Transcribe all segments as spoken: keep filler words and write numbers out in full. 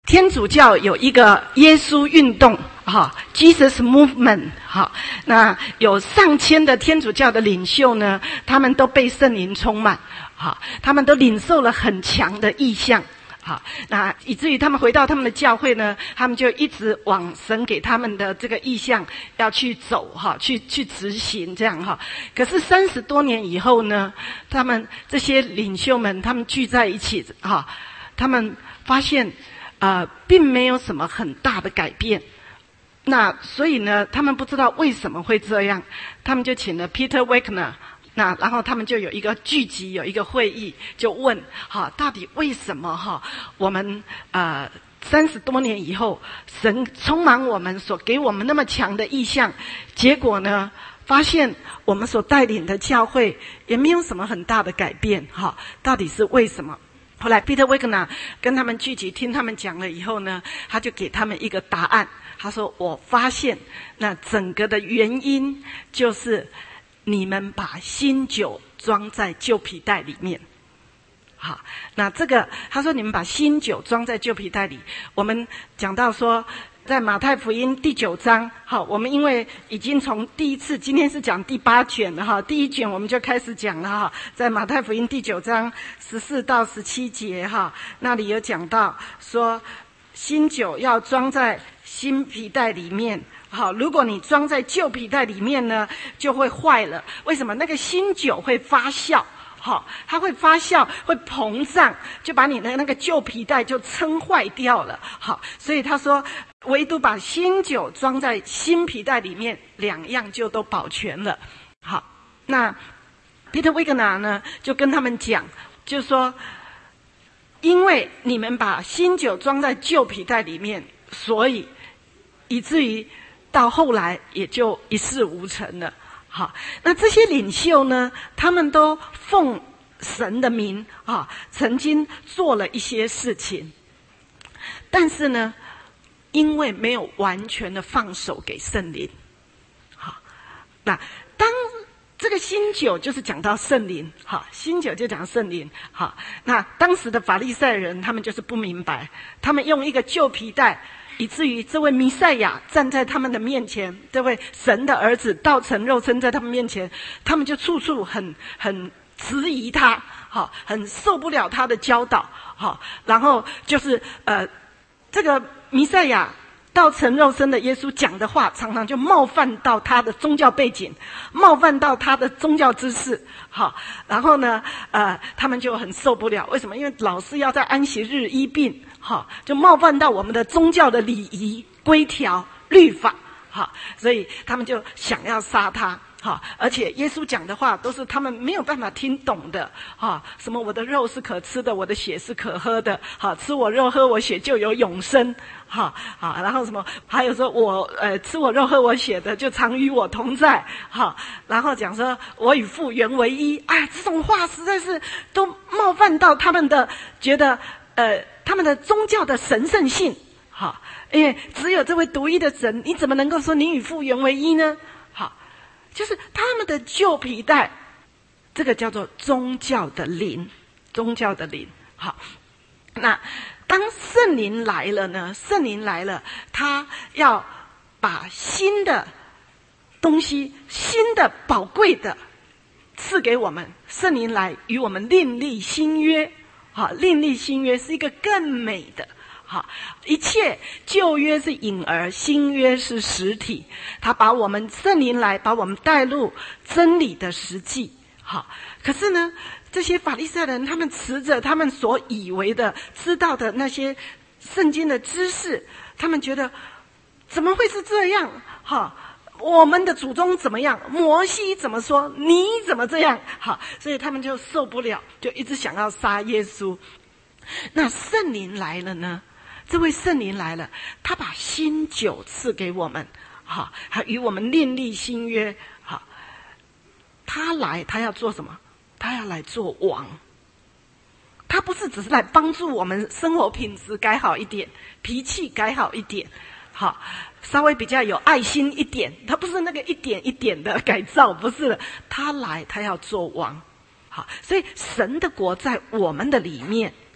天主教有一个耶稣运动，哈 ，Jesus Movement， 哈，那有上千的天主教的领袖呢，他们都被圣灵充满，哈，他们都领受了很强的意象，哈，那以至于他们回到他们的教会呢，他们就一直往神给他们的这个意象要去走，哈，去去执行这样哈。可是三十多年以后呢，他们这些领袖们，他们聚在一起，哈，他们发现。呃，并没有什么很大的改变，那所以呢，他们不知道为什么会这样，他们就请了 Peter Wagner， 那然后他们就有一个聚集，有一个会议，就问，哈，到底为什么哈，我们呃三十多年以后，神充满我们，所给我们那么强的意象，结果呢，发现我们所带领的教会也没有什么很大的改变，哈，到底是为什么？后来 Peter Wagner 跟他们聚集听他们讲了以后呢，他就给他们一个答案。他说：“我发现那整个的原因就是你们把新酒装在旧皮袋里面。”好，那这个他说你们把新酒装在旧皮袋里。我们讲到说。在马太福音第九章，好，我们因为已经从第一次，今天是讲第八卷了哈，第一卷我们就开始讲了哈，在马太福音第九章十四到十七节哈，那里有讲到说，新酒要装在新皮袋里面，好，如果你装在旧皮袋里面呢，就会坏了。为什么？那个新酒会发酵。好，它会发酵，会膨胀，就把你的那个旧皮带就撑坏掉了。好，所以他说，唯独把新酒装在新皮带里面，两样就都保全了。好，那 Peter Wagner 呢，就跟他们讲，就说，因为你们把新酒装在旧皮带里面，所以以至于到后来也就一事无成了。好，那这些领袖呢，他们都奉神的名啊，曾经做了一些事情，但是呢，因为没有完全的放手给圣灵。好，那当这个新酒就是讲到圣灵，好，新酒就讲圣灵，好，那当时的法利赛人他们就是不明白，他们用一个旧皮带。以至于这位弥赛亚站在他们的面前，这位神的儿子道成肉身在他们面前，他们就处处很很质疑他，好，很受不了他的教导，好，然后就是呃，这个弥赛亚道成肉身的耶稣讲的话，常常就冒犯到他的宗教背景，冒犯到他的宗教知识，好，然后呢，呃，他们就很受不了，为什么？因为老是要在安息日医病。好，就冒犯到我们的宗教的礼仪、规条、律法，好，所以他们就想要杀他，好，而且耶稣讲的话都是他们没有办法听懂的，哈，什么我的肉是可吃的，我的血是可喝的，好，吃我肉喝我血就有永生，好，好，然后什么还有说我呃吃我肉喝我血的就常与我同在，好，然后讲说我与父原为一，哎，这种话实在是都冒犯到他们的觉得呃。他们的宗教的神圣性，好，因为只有这位独一的神，你怎么能够说你与父原为一呢？好，就是他们的旧皮带，这个叫做宗教的灵，宗教的灵。好，那当圣灵来了呢？圣灵来了，他要把新的东西、新的宝贵的赐给我们。圣灵来与我们另立新约。好，另立新约是一个更美的，好，一切旧约是影儿，新约是实体。他把我们圣灵来，把我们带入真理的实际。好，可是呢，这些法利赛人他们持着他们所以为的、知道的那些圣经的知识，他们觉得怎么会是这样？好。我们的祖宗怎么样？摩西怎么说？你怎么这样？好，所以他们就受不了，就一直想要杀耶稣。那圣灵来了呢？这位圣灵来了，他把新酒赐给我们，好，还与我们另立新约。好，他来，他要做什么？他要来做王。他不是只是来帮助我们生活品质改好一点，脾气改好一点。好，稍微比较有爱心一点，他不是那个一点一点的改造，不是的，他来他要做王。好，所以神的国在我们的里面，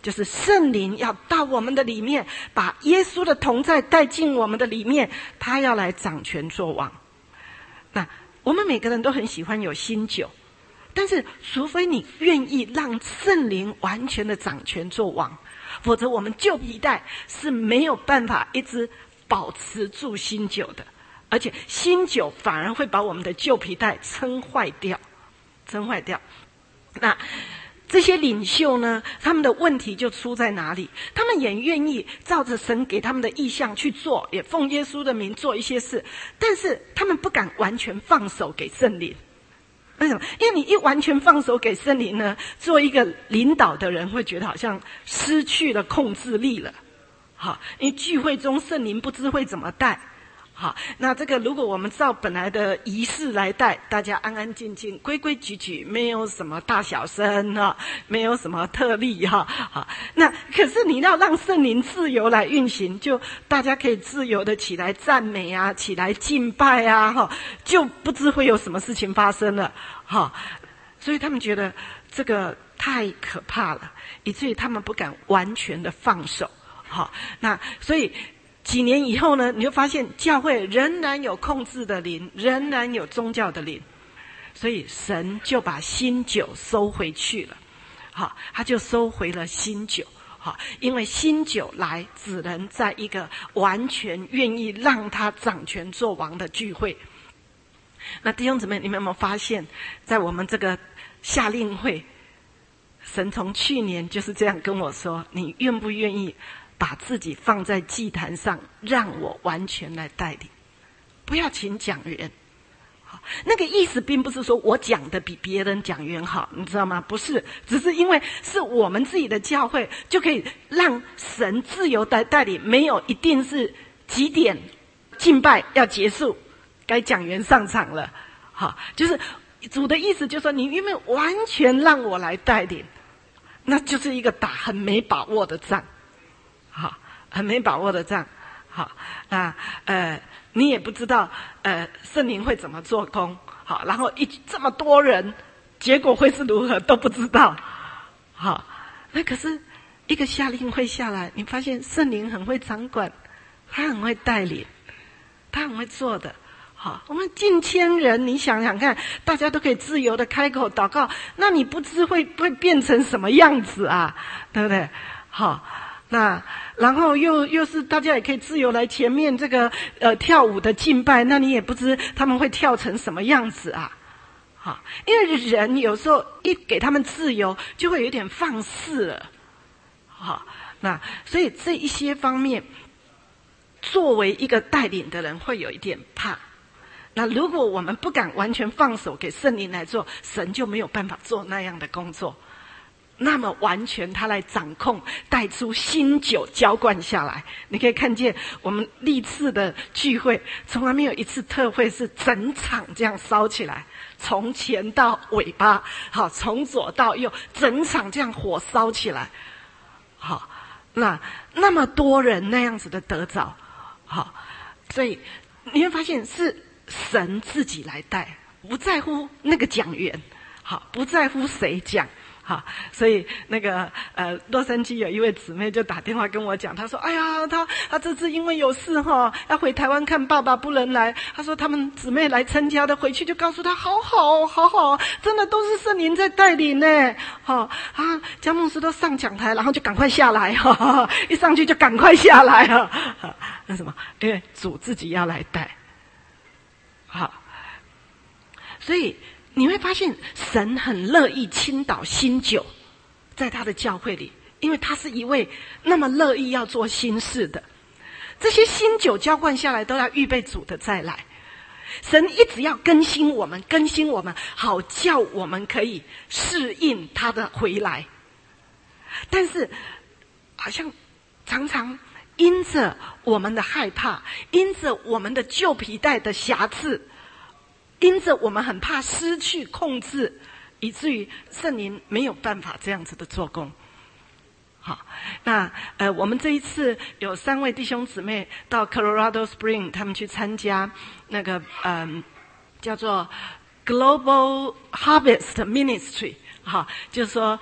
就是圣灵要到我们的里面，把耶稣的同在带进我们的里面，他要来掌权作王。那我们每个人都很喜欢有新酒，但是除非你愿意让圣灵完全的掌权作王，否则我们旧皮带是没有办法一直保持住新酒的，而且新酒反而会把我们的旧皮带撑坏掉，撑坏掉。那这些领袖呢，他们的问题就出在哪里？他们也愿意照着神给他们的意向去做，也奉耶稣的名做一些事，但是他们不敢完全放手给圣灵。为什么？因为你一完全放手给圣灵呢，做一个领导的人会觉得好像失去了控制力了。好，因为聚会中圣灵不知会怎么带。好，那这个如果我们照本来的仪式来带，大家安安静静、规规矩矩，没有什么大小声哈，没有什么特例哈。好，那可是你要让圣灵自由来运行，就大家可以自由的起来赞美啊，起来敬拜啊，哈，就不知会有什么事情发生了，哈。所以他们觉得这个太可怕了，以至于他们不敢完全的放手。好，那所以。几年以后呢，你就发现教会仍然有控制的灵，仍然有宗教的灵，所以神就把新酒收回去了。好，他就收回了新酒。好，因为新酒来只能在一个完全愿意让他掌权作王的聚会。那弟兄姊妹，你们有没有发现，在我们这个夏令会，神从去年就是这样跟我说：你愿不愿意把自己放在祭坛上，让我完全来带领，不要请讲员。好，那个意思并不是说我讲的比别人讲员好，你知道吗？不是，只是因为是我们自己的教会，就可以让神自由的带领，没有一定是几点敬拜要结束，该讲员上场了。好，就是主的意思，就是说你因为完全让我来带领，那就是一个打很没把握的仗。好，很没把握的仗。好，那呃，你也不知道呃圣灵会怎么做工。好，然后一这么多人，结果会是如何都不知道。好，那可是一个夏令会下来，你发现圣灵很会掌管，他很会带领，他很会做的。好，我们近千人，你想想看，大家都可以自由的开口祷告，那你不知会会变成什么样子啊？对不对？好。那然后又又是大家也可以自由来前面这个呃跳舞的敬拜，那你也不知他们会跳成什么样子啊？好，因为人有时候一给他们自由，就会有点放肆了。好，那所以这一些方面，作为一个带领的人会有一点怕。那如果我们不敢完全放手给圣灵来做，神就没有办法做那样的工作。那么完全他来掌控，带出新酒浇灌下来。你可以看见我们历次的聚会，从来没有一次特会是整场这样烧起来，从前到尾巴，好，从左到右，整场这样火烧起来。好，那那么多人那样子的得着，好，所以你会发现是神自己来带，不在乎那个讲员，好，不在乎谁讲。好，所以那个呃，洛杉矶有一位姊妹就打电话跟我讲，她说：“哎呀，她她这次因为有事哈，要回台湾看爸爸，不能来。她说他们姊妹来参加的，回去就告诉她，好好好好，真的都是圣灵在带领呢。好啊，江牧师都上讲台，然后就赶快下来哈，哈哈一上去就赶快下来哈。那什么，因为主自己要来带。好，所以。”你会发现神很乐意倾倒新酒在他的教会里，因为他是一位那么乐意要做新事的。这些新酒浇灌下来都要预备主的再来。神一直要更新我们，更新我们，好叫我们可以适应他的回来。但是好像常常因着我们的害怕，因着我们的旧皮带的瑕疵，因着我们很怕失去控制，以至于圣灵没有办法这样子的做工。好，那呃，我们这一次有三位弟兄姊妹到 Colorado Spring， 他们去参加那个嗯、呃、叫做 Global Harvest Ministry， 好，就是说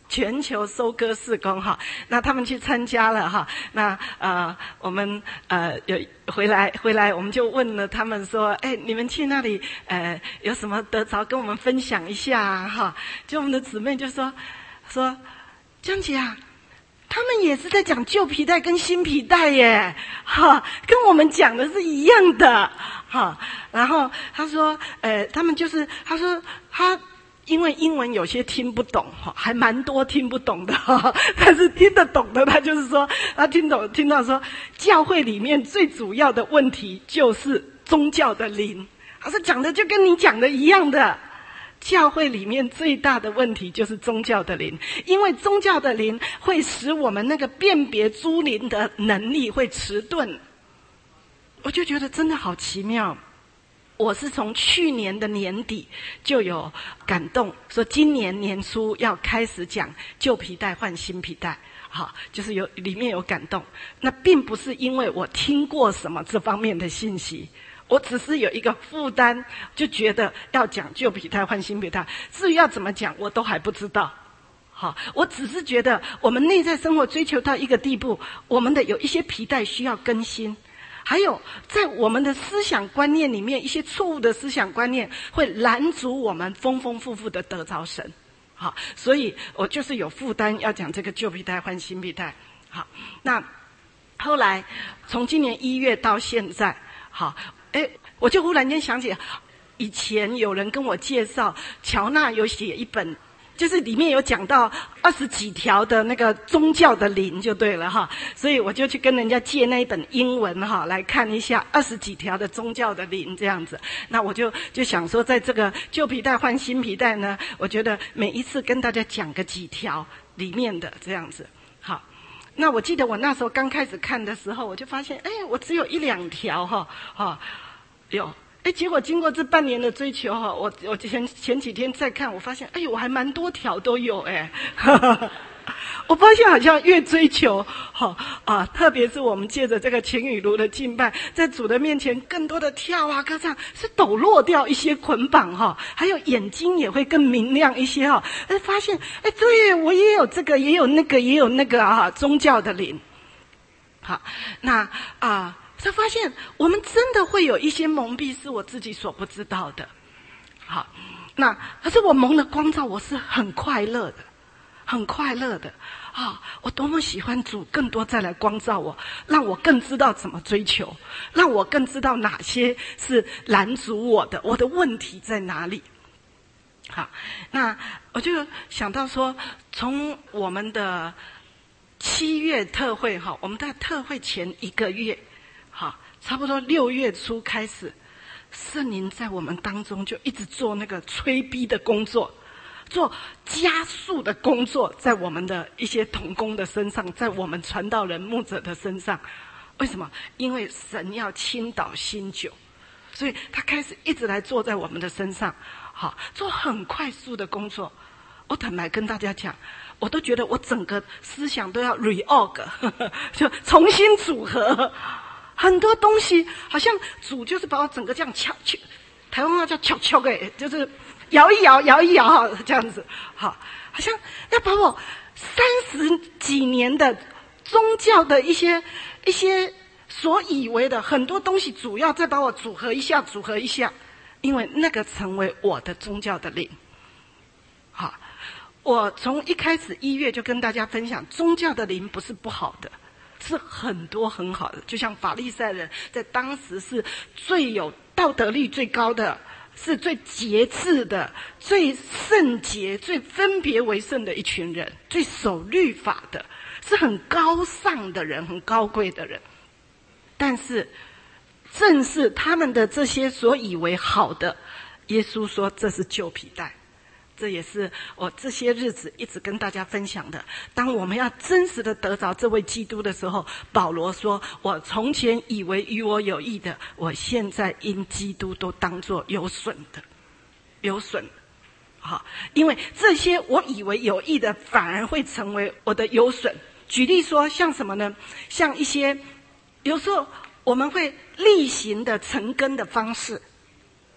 全球收割事工哈，那他们去参加了哈，那呃我们呃有回来回来我们就问了他们说，哎，你们去那里呃有什么得着跟我们分享一下啊哈？就我们的姊妹就说说江姐啊，他们也是在讲旧皮带跟新皮带耶，哈，跟我们讲的是一样的哈。然后他说呃他们就是他说他因为英文有些听不懂哈，还蛮多听不懂的哈，但是听得懂的，他就是说，他听懂听到说，教会里面最主要的问题就是宗教的灵。他说讲的就跟你讲的一样的，教会里面最大的问题就是宗教的灵，因为宗教的灵会使我们那个辨别诸灵的能力会迟钝。我就觉得真的好奇妙。我是从去年的年底就有感动，说今年年初要开始讲旧皮带换新皮带，好，就是有里面有感动。那并不是因为我听过什么这方面的信息，我只是有一个负担，就觉得要讲旧皮带换新皮带，至于要怎么讲我都还不知道。好，我只是觉得我们内在生活追求到一个地步，我们的有一些皮带需要更新。还有在我们的思想观念里面，一些错误的思想观念会拦阻我们丰丰富富的得着神。好，所以我就是有负担要讲这个旧皮带换新皮带。好，那后来从今年一月到现在，好，诶，我就忽然间想起，以前有人跟我介绍，乔纳有写一本，就是里面有讲到二十几条的那个宗教的灵就对了哈，所以我就去跟人家借那一本英文哈来看一下二十几条的宗教的灵这样子。那我就就想说，在这个旧皮带换新皮带呢，我觉得每一次跟大家讲个几条里面的这样子。好，那我记得我那时候刚开始看的时候，我就发现，哎，我只有一两条哈，哈，有。哎，结果经过这半年的追求哈，我我前前几天再看，我发现，哎呦，我还蛮多条都有哎。我发现好像越追求，哈啊，特别是我们借着这个晴雨炉的敬拜，在主的面前更多的跳啊歌唱，是抖落掉一些捆绑哈，还有眼睛也会更明亮一些哈。哎，发现哎，对我也有这个，也有那个，也有那个啊，宗教的灵。好，那啊。才发现我们真的会有一些蒙蔽是我自己所不知道的。好，那可是我蒙了光照，我是很快乐的，很快乐的啊！我多么喜欢主更多再来光照我，让我更知道怎么追求，让我更知道哪些是拦阻我的，我的问题在哪里。好，那我就想到说，从我们的七月特会哈，我们在特会前一个月。好，差不多六月初开始，圣灵在我们当中就一直做那个催逼的工作，做加速的工作，在我们的一些同工的身上，在我们传道人牧者的身上。为什么？因为神要倾倒新酒，所以他开始一直来做在我们的身上，好，做很快速的工作。我坦白跟大家讲，我都觉得我整个思想都要 reorg， 就重新组合。很多东西好像主就是把我整个这样敲敲，台湾话叫敲敲诶，就是摇一摇摇一摇这样子，好，好像要把我三十几年的宗教的一些一些所以为的很多东西，主要再把我组合一下组合一下，因为那个成为我的宗教的灵。好，我从一开始一月就跟大家分享，宗教的灵不是不好的，是很多很好的，就像法利赛人在当时是最有道德力最高的，是最节制的，最圣洁，最分别为圣的一群人，最守律法的，是很高尚的人，很高贵的人。但是正是他们的这些所以为好的，耶稣说这是旧皮带。这也是我这些日子一直跟大家分享的。当我们要真实的得着这位基督的时候，保罗说，我从前以为与我有益的，我现在因基督都当作有损的，有损的。好，因为这些我以为有益的，反而会成为我的有损。举例说，像什么呢？像一些有时候我们会例行的晨更的方式，好，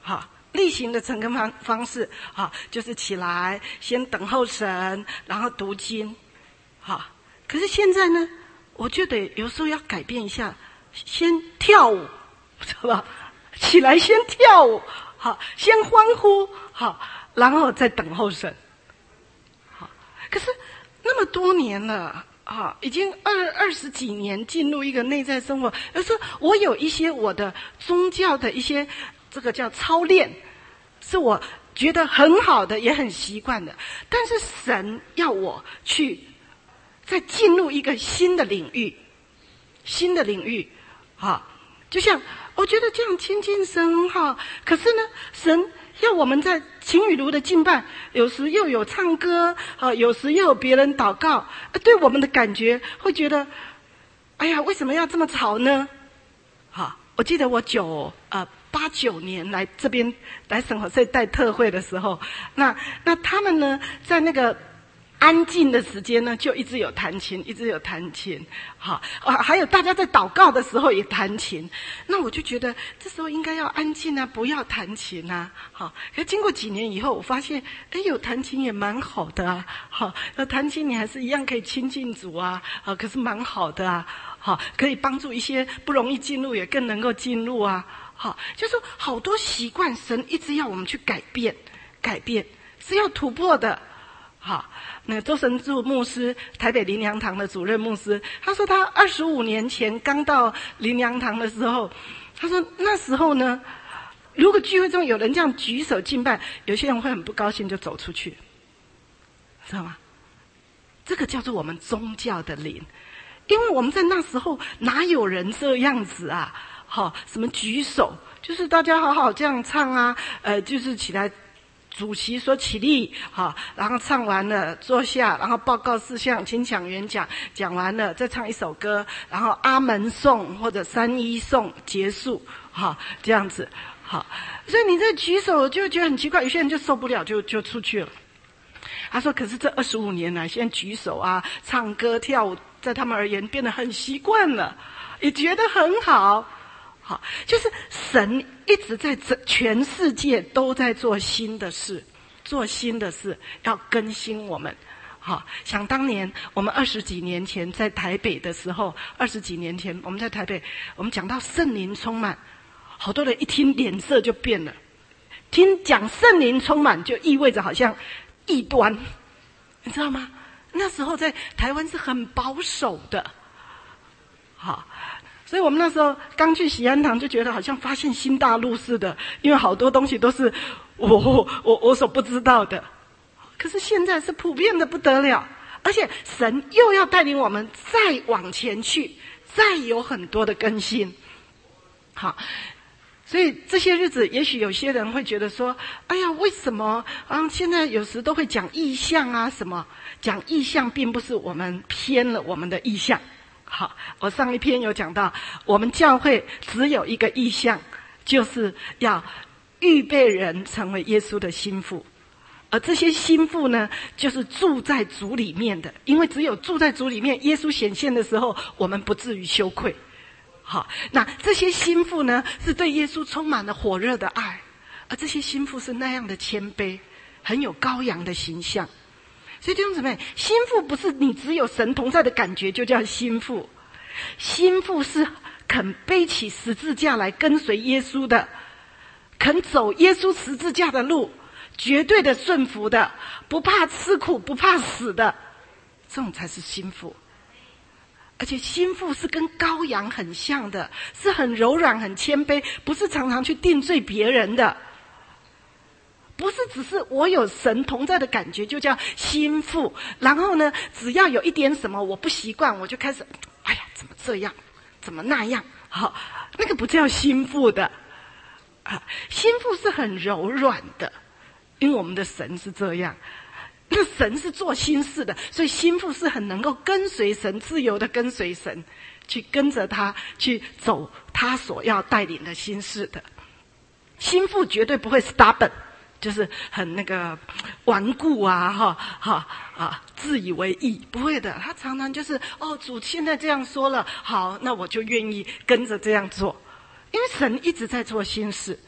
例行的晨更方方式，好，就是起来先等候神，然后读经，好。可是现在呢，我觉得有时候要改变一下，先跳舞，知道吧？起来先跳舞，好，先欢呼，好，然后再等候神。好，可是那么多年了。啊，已经二二十几年进入一个内在生活，有时候我有一些我的宗教的一些这个叫操练，是我觉得很好的，也很习惯的。但是神要我去再进入一个新的领域，新的领域，啊，就像我觉得这样亲近神哈，可是呢，神要我们在晴雨炉的敬拜，有时又有唱歌，啊，有时又有别人祷告，对我们的感觉会觉得，哎呀，为什么要这么吵呢？好，我记得我九呃八九年来这边来圣何塞带特会的时候，那那他们呢在那个安静的时间呢，就一直有弹琴，一直有弹琴，好啊，还有大家在祷告的时候也弹琴。那我就觉得这时候应该要安静啊，不要弹琴啊，好。可是经过几年以后，我发现，哎，有弹琴也蛮好的啊，好，有弹琴你还是一样可以亲近主啊，好，可是蛮好的啊，好，可以帮助一些不容易进入也更能够进入啊，好，就是好多习惯，神一直要我们去改变，改变是要突破的。好，那个周神助牧师，台北灵粮堂的主任牧师，他说他二十五年前刚到灵粮堂的时候，他说那时候呢，如果聚会中有人这样举手敬拜，有些人会很不高兴就走出去，知道吗？这个叫做我们宗教的灵，因为我们在那时候哪有人这样子啊？好，什么举手，就是大家好好这样唱啊，呃，就是起来。主席说起立，好，然后唱完了坐下，然后报告事项，请讲员讲，讲完了再唱一首歌，然后阿门颂或者三一颂结束，好，这样子，好，所以你这举手就觉得很奇怪，有些人就受不了，就就出去了。他说：“可是这二十五年来，现在举手啊、唱歌、跳舞，在他们而言变得很习惯了，也觉得很好。”好，就是神一直在这全世界都在做新的事，做新的事，要更新我们。好，想当年我们二十几年前在台北的时候，二十几年前我们在台北，我们讲到圣灵充满，好多人一听脸色就变了。听讲圣灵充满，就意味着好像异端，你知道吗？那时候在台湾是很保守的，好。所以我们那时候刚去喜安堂，就觉得好像发现新大陆似的，因为好多东西都是我我我所不知道的。可是现在是普遍的不得了，而且神又要带领我们再往前去，再有很多的更新。好，所以这些日子，也许有些人会觉得说：“哎呀，为什么啊？现在有时都会讲意象啊，什么讲意象，并不是我们偏了我们的意象。”好，我上一篇有讲到，我们教会只有一个意向，就是要预备人成为耶稣的心腹，而这些心腹呢，就是住在主里面的，因为只有住在主里面，耶稣显现的时候，我们不至于羞愧。好，那这些心腹呢，是对耶稣充满了火热的爱，而这些心腹是那样的谦卑，很有羔羊的形象。所以弟兄姊妹，心腹不是你只有神同在的感觉就叫心腹，心腹是肯背起十字架来跟随耶稣的，肯走耶稣十字架的路，绝对的顺服的，不怕吃苦不怕死的，这种才是心腹。而且心腹是跟羔羊很像的，是很柔软很谦卑，不是常常去定罪别人的，不是只是我有神同在的感觉就叫心腹，然后呢，只要有一点什么我不习惯，我就开始，哎呀，怎么这样，怎么那样，好，那个不叫心腹的，啊，心腹是很柔软的，因为我们的神是这样，那神是做新事的，所以心腹是很能够跟随神，自由的跟随神，去跟着他去走他所要带领的新事的。心腹绝对不会 stubborn。就是很那个顽固啊，哈哈啊，自以为意，不会的。他常常就是哦，主现在这样说了，好，那我就愿意跟着这样做，因为神一直在做新事。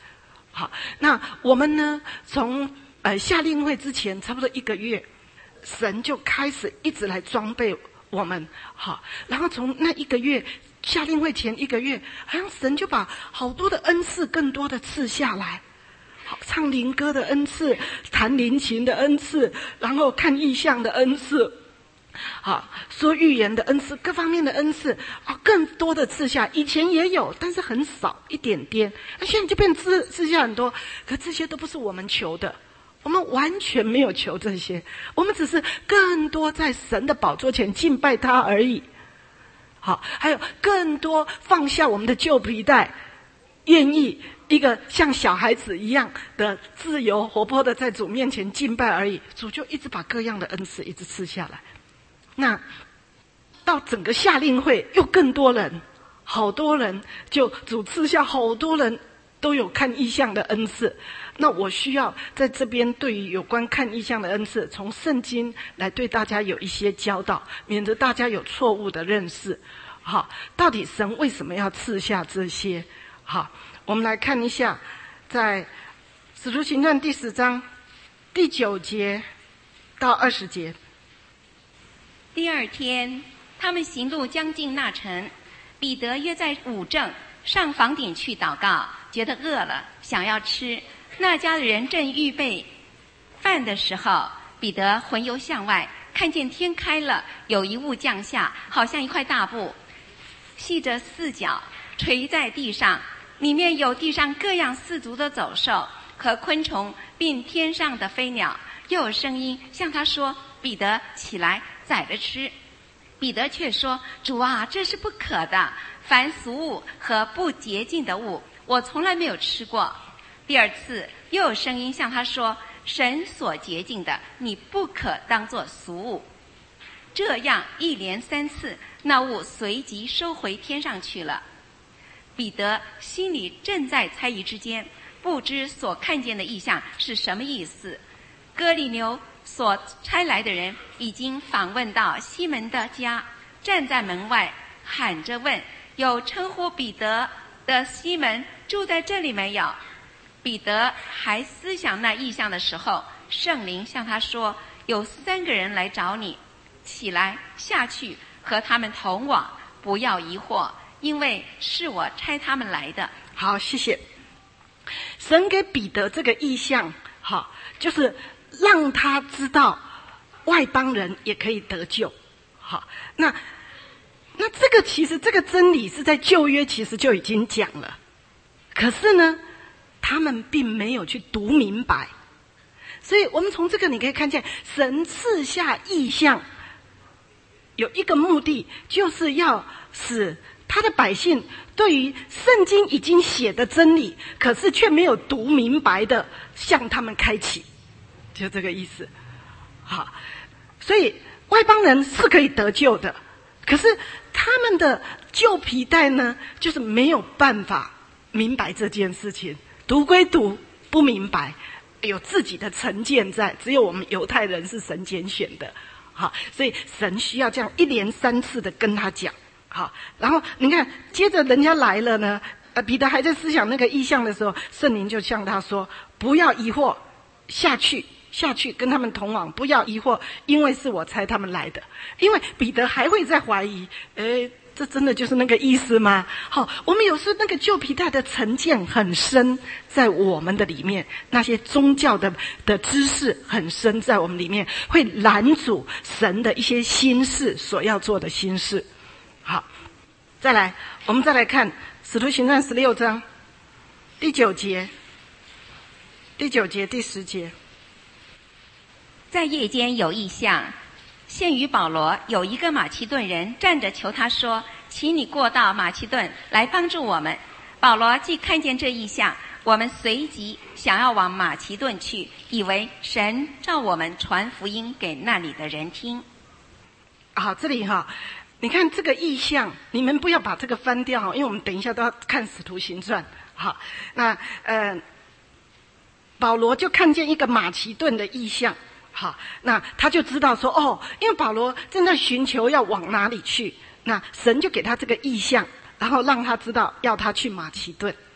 好，那我们呢，从呃夏令会之前差不多一个月，神就开始一直来装备我们。好，然后从那一个月夏令会前一个月，好像神就把好多的恩赐更多的赐下来。好，唱灵歌的恩赐，弹灵琴的恩赐，然后看异象的恩赐，好，说预言的恩赐，各方面的恩赐啊，更多的赐下。以前也有，但是很少，一点点。那现在就变赐赐下很多，可这些都不是我们求的，我们完全没有求这些，我们只是更多在神的宝座前敬拜他而已。好，还有更多放下我们的旧皮带，愿意一个像小孩子一样的自由活泼的在主面前敬拜而已。主就一直把各样的恩赐一直赐下来。那到整个夏令会又更多人，好多人，就主赐下好多人都有看异象的恩赐。那我需要在这边对于有关看异象的恩赐，从圣经来对大家有一些教导，免得大家有错误的认识。好，到底神为什么要赐下这些？好，我们来看一下，在使徒行传第十章第九节到二十节。 第二天，他们行路将近那城，彼得约在午正上房顶去祷告，觉得饿了，想要吃。那家的人正预备饭的时候，彼得魂游向外，看见天开了，有一物降下，好像一块大布，系着四角，垂在地上，里面有地上各样四足的走兽和昆虫，并天上的飞鸟。又有声音向他说：彼得，起来，宰了吃。彼得却说：主啊，这是不可的，凡俗物和不洁净的物，我从来没有吃过。第二次又有声音向他说：神所洁净的，你不可当作俗物。这样一连三次，那物随即收回天上去了。彼得心里正在猜疑之间，不知所看见的异象是什么意思。哥利牛所差来的人已经访问到西门的家，站在门外喊着问：有称呼彼得的西门住在这里没有？彼得还思想那异象的时候，圣灵向他说：有三个人来找你，起来下去和他们同往，不要疑惑，因为是我差他们来的。 好，谢谢。神给彼得这个异象，好，就是让他知道外邦人也可以得救。好，那那这个其实这个真理是在旧约其实就已经讲了，可是呢他们并没有去读明白。所以我们从这个你可以看见，神赐下异象有一个目的，就是要使他的百姓对于圣经已经写的真理，可是却没有读明白的，向他们开启，就这个意思。好，所以外邦人是可以得救的，可是他们的旧皮带呢，就是没有办法明白这件事情，读归读，不明白，有自己的成见在，只有我们犹太人是神拣选的。好，所以神需要这样一连三次的跟他讲。好，然后你看，接着人家来了呢，呃，彼得还在思想那个意象的时候，圣灵就向他说：不要疑惑，下去下去跟他们同往，不要疑惑，因为是我差他们来的。因为彼得还会在怀疑，诶，这真的就是那个意思吗？好，我们有时那个旧皮带的成见很深在我们的里面，那些宗教的的知识很深在我们里面，会拦阻神的一些心事所要做的心事。好，再来，我们再来看使徒行传十六章第九节第九节第十节。 在夜间有异象，现于保罗，有一个马其顿人站着求他说：请你过到马其顿来帮助我们。保罗既看见这异象，我们随即想要往马其顿去，以为神召我们传福音给那里的人听。 好，这里哈，你看这个意象，你们不要把这个翻掉，因为我们等一下都要看使徒行传。好，那呃，保罗就看见一个马其顿的意象。好，那他就知道说，哦，因为保罗正在寻求要往哪里去，那神就给他这个意象，然后让他知道要他去马其顿。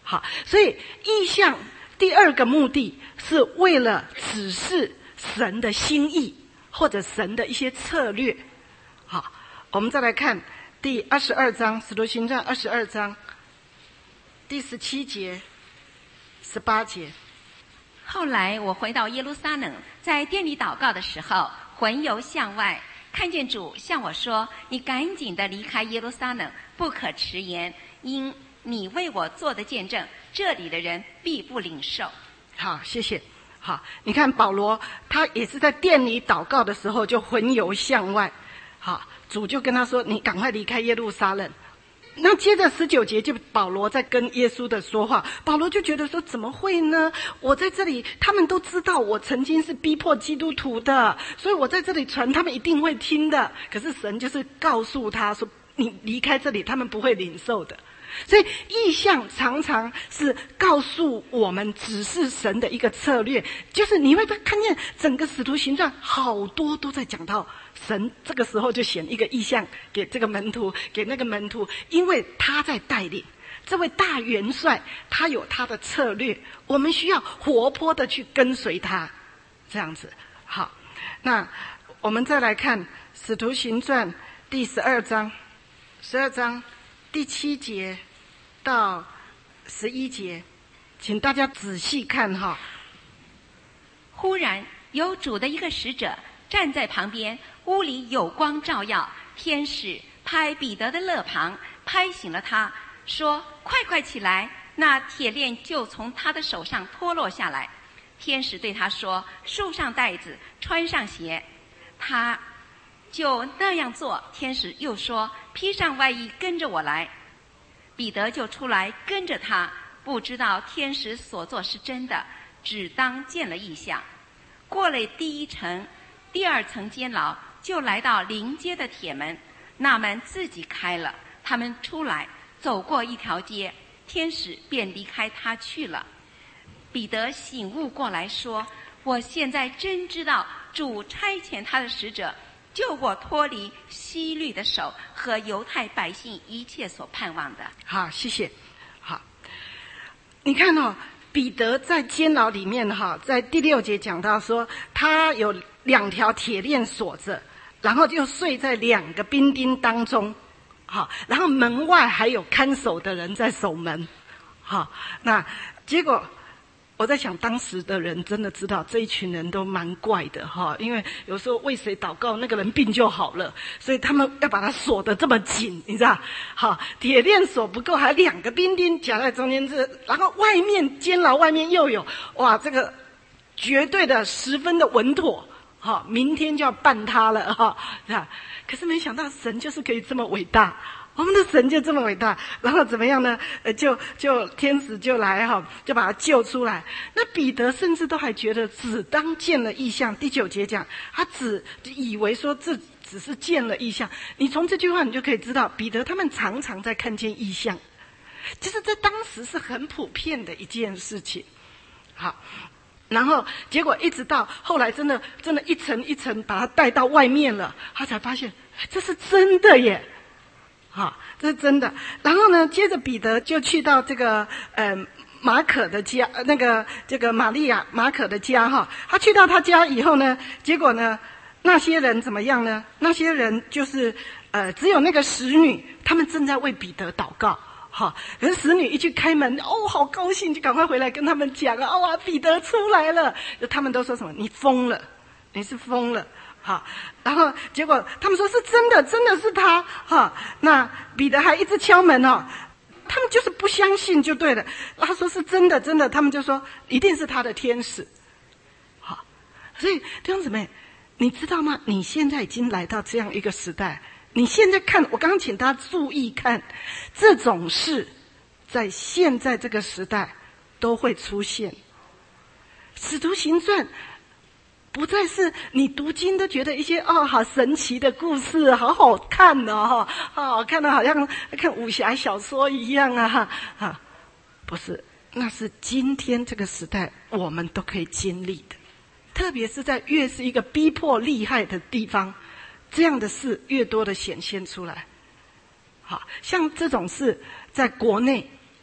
好，所以意象第二个目的是为了指示神的心意，或者神的一些策略。好，我们再来看第二十二章，使徒行传二十二章第十七节、十八节。 后来我回到耶路撒冷，在店里祷告的时候，魂游向外，看见主向我说：“你赶紧的离开耶路撒冷，不可迟延，因你为我做的见证，这里的人必不领受。” 好，谢谢。好，你看保罗他也是在店里祷告的时候就魂游向外。好，主就跟他说：“你赶快离开耶路撒冷。”那接着十九节就保罗在跟耶稣的说话，保罗就觉得说怎么会呢？我在这里，他们都知道我曾经是逼迫基督徒的，所以我在这里传，他们一定会听的。可是神就是告诉他说，你离开这里，他们不会领受的。所以意象常常是告诉我们指示神的一个策略，就是你会看见整个使徒行传好多都在讲到神这个时候就显一个意象给这个门徒，给那个门徒，因为他在带领这位大元帅，他有他的策略，我们需要活泼的去跟随他，这样子。好，那我们再来看使徒行传第十二章，十二章第七节到十一节，请大家仔细看哈。 忽然有主的一个使者站在旁边，屋里有光照耀，天使拍彼得的肋旁，拍醒了他，说：“快快起来！”那铁链就从他的手上脱落下来。天使对他说：“束上带子，穿上鞋。”他就那样做。天使又说：“披上外衣，跟着我来。”彼得就出来跟着他，不知道天使所做是真的，只当见了异象。过了第一层、第二层监牢，就来到临街的铁门，那门自己开了，他们出来，走过一条街，天使便离开他去了。彼得醒悟过来说：“我现在真知道主差遣他的使者救我脱离希律的手和犹太百姓一切所盼望的。” 好，谢谢。好，你看哦，彼得在监牢里面哈，在第六节讲到说，他有两条铁链锁着，然后就睡在两个兵丁当中。好，然后门外还有看守的人在守门。好，那结果我在想，当时的人真的知道这一群人都蛮怪的哈，因为有时候为谁祷告，那个人病就好了，所以他们要把它锁得这么紧，你知道？好，铁链锁不够，还两个兵丁夹在中间，这然后外面监牢外面又有，哇，这个绝对的十分的稳妥，哈，明天就要办他了哈，是吧？可是没想到神就是可以这么伟大。我们的神就这么伟大，然后怎么样呢？呃，就就天使就来哈，就把他救出来。那彼得甚至都还觉得只当见了异象。第九节讲，他只以为说这只是见了异象。你从这句话你就可以知道，彼得他们常常在看见异象，其实在当时是很普遍的一件事情。好，然后结果一直到后来，真的真的一层一层把他带到外面了，他才发现这是真的耶。好，这是真的。然后呢，接着彼得就去到这个呃马可的家，那个这个玛利亚马可的家哈。他去到他家以后呢，结果呢，那些人怎么样呢？那些人就是呃只有那个使女，他们正在为彼得祷告。好，可是使女一去开门，哦，好高兴，就赶快回来跟他们讲啊，哇，彼得出来了。他们都说什么？你疯了，你是疯了。好，然后结果他们说是真的，真的是他。哈，那彼得还一直敲门哦，他们就是不相信就对了。他说是真的，真的，他们就说一定是他的天使。好，所以弟兄姊妹，你知道吗？你现在已经来到这样一个时代，你现在看，我刚刚请大家注意看，这种事在现在这个时代都会出现。使徒行传不再是你读经都觉得一些哦好神奇的故事，好好看哦，哦看得好像看武侠小说一样啊哈啊，不是，那是今天这个时代我们都可以经历的，特别是在越是一个逼迫厉害的地方，这样的事越多的显现出来。好像这种事在国内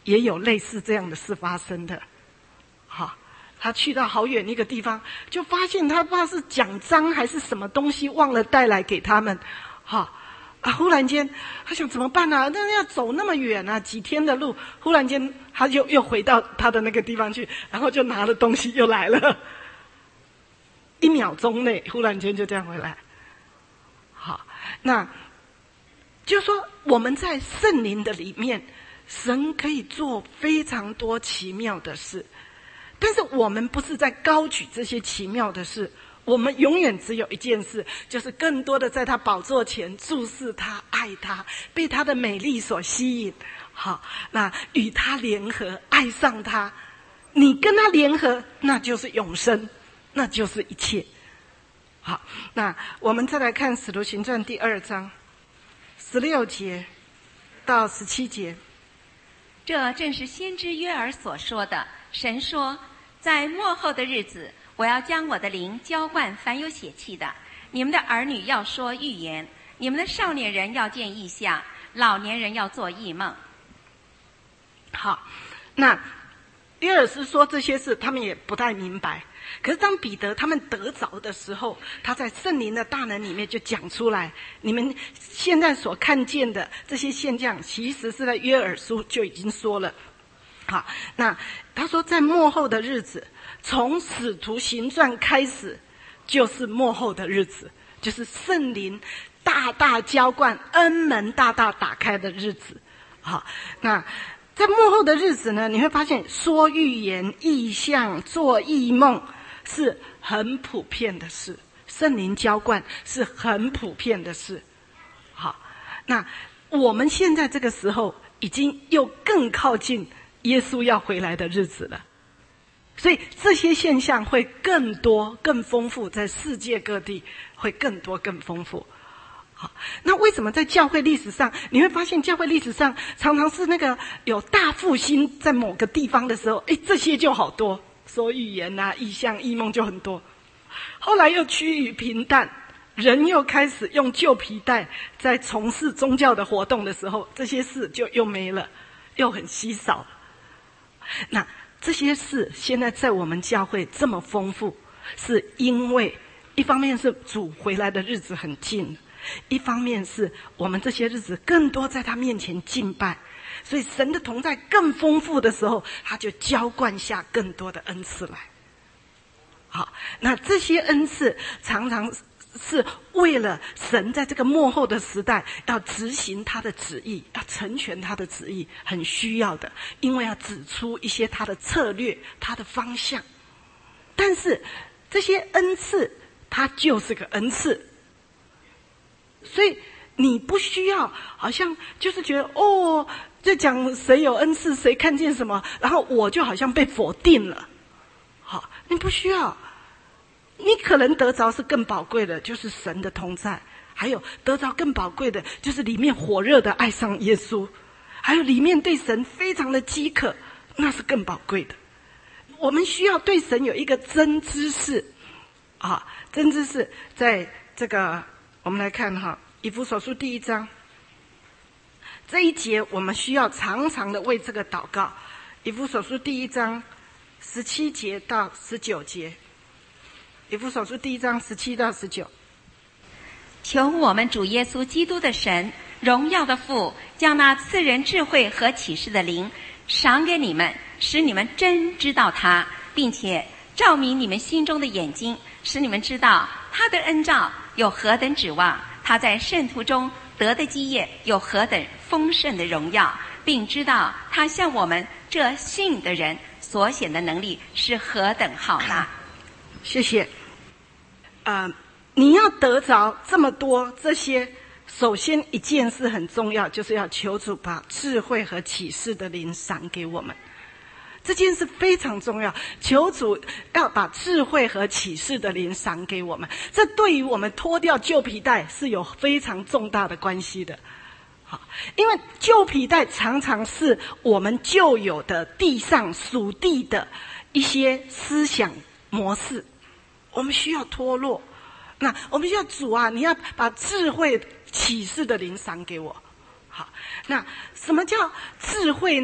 也有类似这样的事发生的。好，他去到好远一个地方，就发现他不知道是奖章还是什么东西忘了带来给他们。好啊，忽然间他想怎么办啊？那要走那么远啊，几天的路。忽然间他就又回到他的那个地方去，然后就拿了东西又来了。一秒钟内，忽然间就这样回来。好，那就是说我们在圣灵的里面，神可以做非常多奇妙的事，但是我们不是在高举这些奇妙的事，我们永远只有一件事，就是更多的在他宝座前注视他，爱他，被他的美丽所吸引。好，那与他联合，爱上他，你跟他联合，那就是永生，那就是一切。好，那我们再来看《使徒行传》第二章十六节到十七节。 这正是先知约珥所说的。神说，在末后的日子，我要将我的灵浇灌凡有血气的，你们的儿女要说预言，你们的少年人要见异象，老年人要做异梦。 好，那约珥斯说这些事他们也不太明白，可是当彼得他们得着的时候，他在圣灵的大能里面就讲出来，你们现在所看见的这些现象，其实是在约珥书就已经说了。好，那他说在末后的日子，从使徒行传开始就是末后的日子，就是圣灵大大浇灌，恩门大大打开的日子。好，那在末后的日子呢，你会发现说预言、异象、做异梦是很普遍的事，圣灵浇灌是很普遍的事。好，那我们现在这个时候已经又更靠近耶稣要回来的日子了，所以这些现象会更多、更丰富，在世界各地会更多、更丰富。好，那为什么在教会历史上，你会发现教会历史上常常是那个有大复兴在某个地方的时候，诶，这些就好多，说预言啊、异象、异梦就很多。后来又趋于平淡，人又开始用旧皮带在从事宗教的活动的时候，这些事就又没了，又很稀少。那这些事现在在我们教会这么丰富，是因为一方面是主回来的日子很近，一方面是我们这些日子更多在他面前敬拜，所以神的同在更丰富的时候，他就浇灌下更多的恩赐来。好，那这些恩赐常常是为了神在这个末后的时代要执行他的旨意，要成全他的旨意，很需要的，因为要指出一些他的策略、他的方向。但是这些恩赐它就是个恩赐，所以你不需要好像就是觉得哦，在讲谁有恩赐，谁看见什么，然后我就好像被否定了。好，你不需要，你可能得着是更宝贵的，就是神的同在，还有得着更宝贵的就是里面火热的爱上耶稣，还有里面对神非常的饥渴，那是更宝贵的。我们需要对神有一个真知识啊，真知识在这个我们来看哈，以弗所书第一章这一节，我们需要常常的为这个祷告。以弗所书第一章十七节到十九节，以弗所书第一章十七到十九。 求我们主耶稣基督的神，荣耀的父，将那赐人智慧和启示的灵赏给你们，使你们真知道他，并且照明你们心中的眼睛，使你们知道他的恩召有何等指望，他在圣徒中得的基业有何等丰盛的荣耀，并知道他向我们这信的人所显的能力是何等浩大。 谢谢。呃，你要得着这么多这些，首先一件事很重要，就是要求主把智慧和启示的灵赏给我们。这件事非常重要，求主要把智慧和启示的灵赏给我们，这对于我们脱掉旧皮带是有非常重大的关系的。好，因为旧皮带常常是我们旧有的地上属地的一些思想模式，我们需要脱落。那我们需要主啊，你要把智慧启示的灵赏给我。好，那什么叫智慧呢？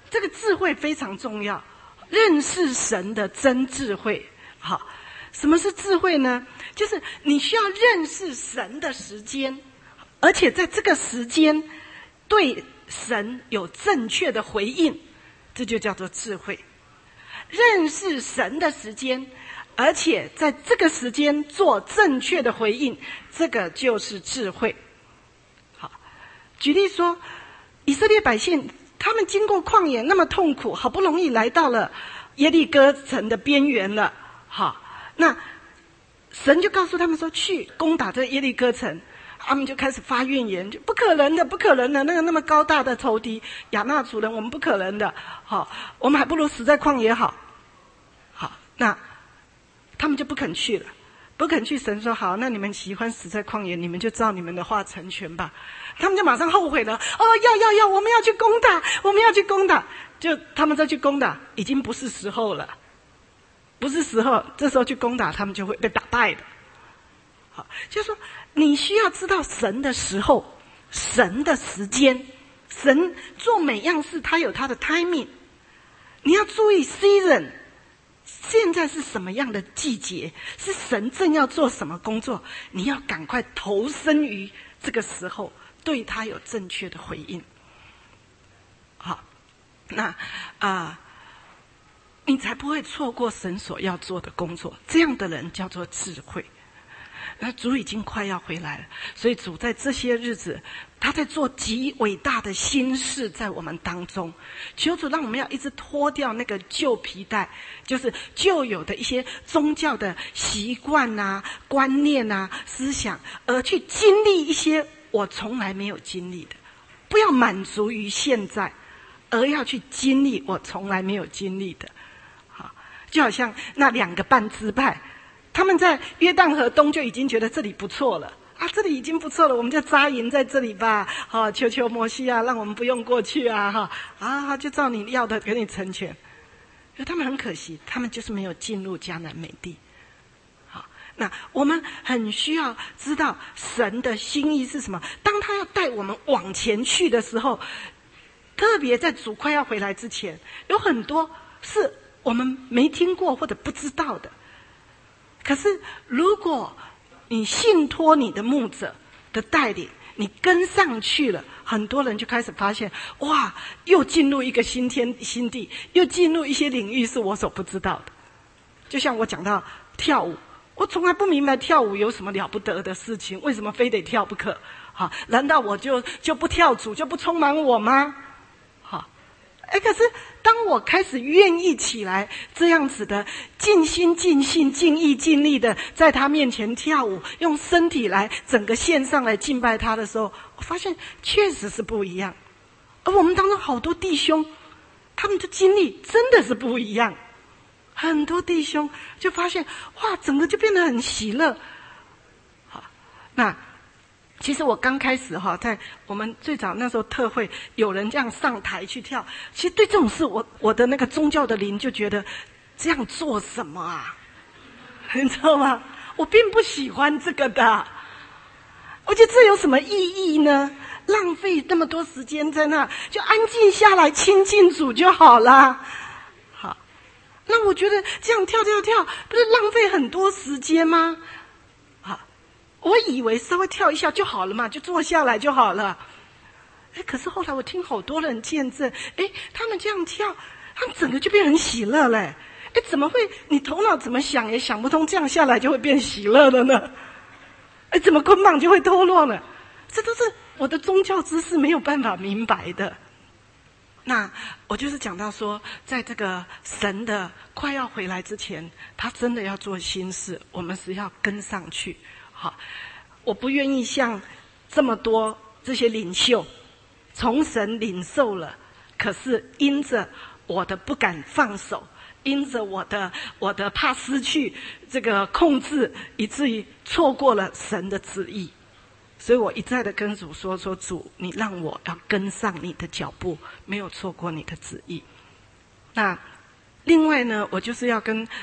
这个智慧非常重要，认识神的真智慧。好，什么是智慧呢？就是你需要认识神的时间，而且在这个时间对神有正确的回应，这就叫做智慧。认识神的时间，而且在这个时间做正确的回应，这个就是智慧。好，举例说，以色列百姓他们经过旷野那么痛苦，好不容易来到了耶利哥城的边缘了。好，那神就告诉他们说，去攻打这个耶利哥城。他们就开始发怨言，就不可能的，不可能的，那个那么高大的仇敌亚衲族人，我们不可能的。好，我们还不如死在旷野好。好，那他们就不肯去了，不肯去。神说好，那你们喜欢死在旷野，你们就照你们的话成全吧。他们就马上后悔了，哦，要要要，我们要去攻打，我们要去攻打。就他们再去攻打，已经不是时候了，不是时候，这时候去攻打，他们就会被打败的。好，就是说你需要知道神的时候，神的时间，神做每样事他有他的 timing， 你要注意 season， 现在是什么样的季节，是神正要做什么工作，你要赶快投身于这个时候，对他有正确的回应。好，那啊、呃，你才不会错过神所要做的工作，这样的人叫做智慧。那主已经快要回来了，所以主在这些日子他在做极伟大的新事在我们当中。求主让我们要一直脱掉那个旧皮带，就是旧有的一些宗教的习惯啊、观念啊、思想，而去经历一些我从来没有经历的。不要满足于现在，而要去经历我从来没有经历的。好，就好像那两个半支派，他们在约旦河东就已经觉得这里不错了啊，这里已经不错了，我们就扎营在这里吧。好、啊，求求摩西啊，让我们不用过去啊，哈啊，就照你要的给你成全。可他们很可惜，他们就是没有进入迦南美地。好，那我们很需要知道神的心意是什么。当他要带我们往前去的时候，特别在主快要回来之前，有很多是我们没听过或者不知道的。可是如果你信托你的牧者的带领，你跟上去了，很多人就开始发现，哇，又进入一个新天新地，又进入一些领域是我所不知道的。就像我讲到跳舞，我从来不明白跳舞有什么了不得的事情，为什么非得跳不可？好，难道我就就不跳主就不充满我吗？好，哎，可是当我开始愿意起来，这样子的尽心尽性尽意尽力的在他面前跳舞，用身体来整个献上来敬拜他的时候，我发现确实是不一样。而我们当中好多弟兄，他们的经历真的是不一样。很多弟兄就发现，哇，整个就变得很喜乐。好，那其实我刚开始哈，在我们最早那时候特会，有人这样上台去跳，其实对这种事，我我的那个宗教的灵就觉得这样做什么啊？你知道吗？我并不喜欢这个的。我觉得这有什么意义呢？浪费那么多时间在那，就安静下来亲近主就好啦。好，那我觉得这样跳跳跳，不是浪费很多时间吗？我以为稍微跳一下就好了嘛，就坐下来就好了。哎，可是后来我听好多人见证，哎，他们这样跳，他们整个就变很喜乐嘞。哎，怎么会？你头脑怎么想也想不通，这样下来就会变喜乐了呢？哎，怎么捆绑就会脱落了？这都是我的宗教知识没有办法明白的。那我就是讲到说，在这个神的快要回来之前，他真的要做新事，我们是要跟上去。好，我不愿意像这么多这些领袖从神领受了，可是因着我的不敢放手，因着我的我的怕失去这个控制，以至于错过了神的旨意。所以我一再的跟主说说，主，你让我要跟上你的脚步，没有错过你的旨意。那另外呢，我就是要跟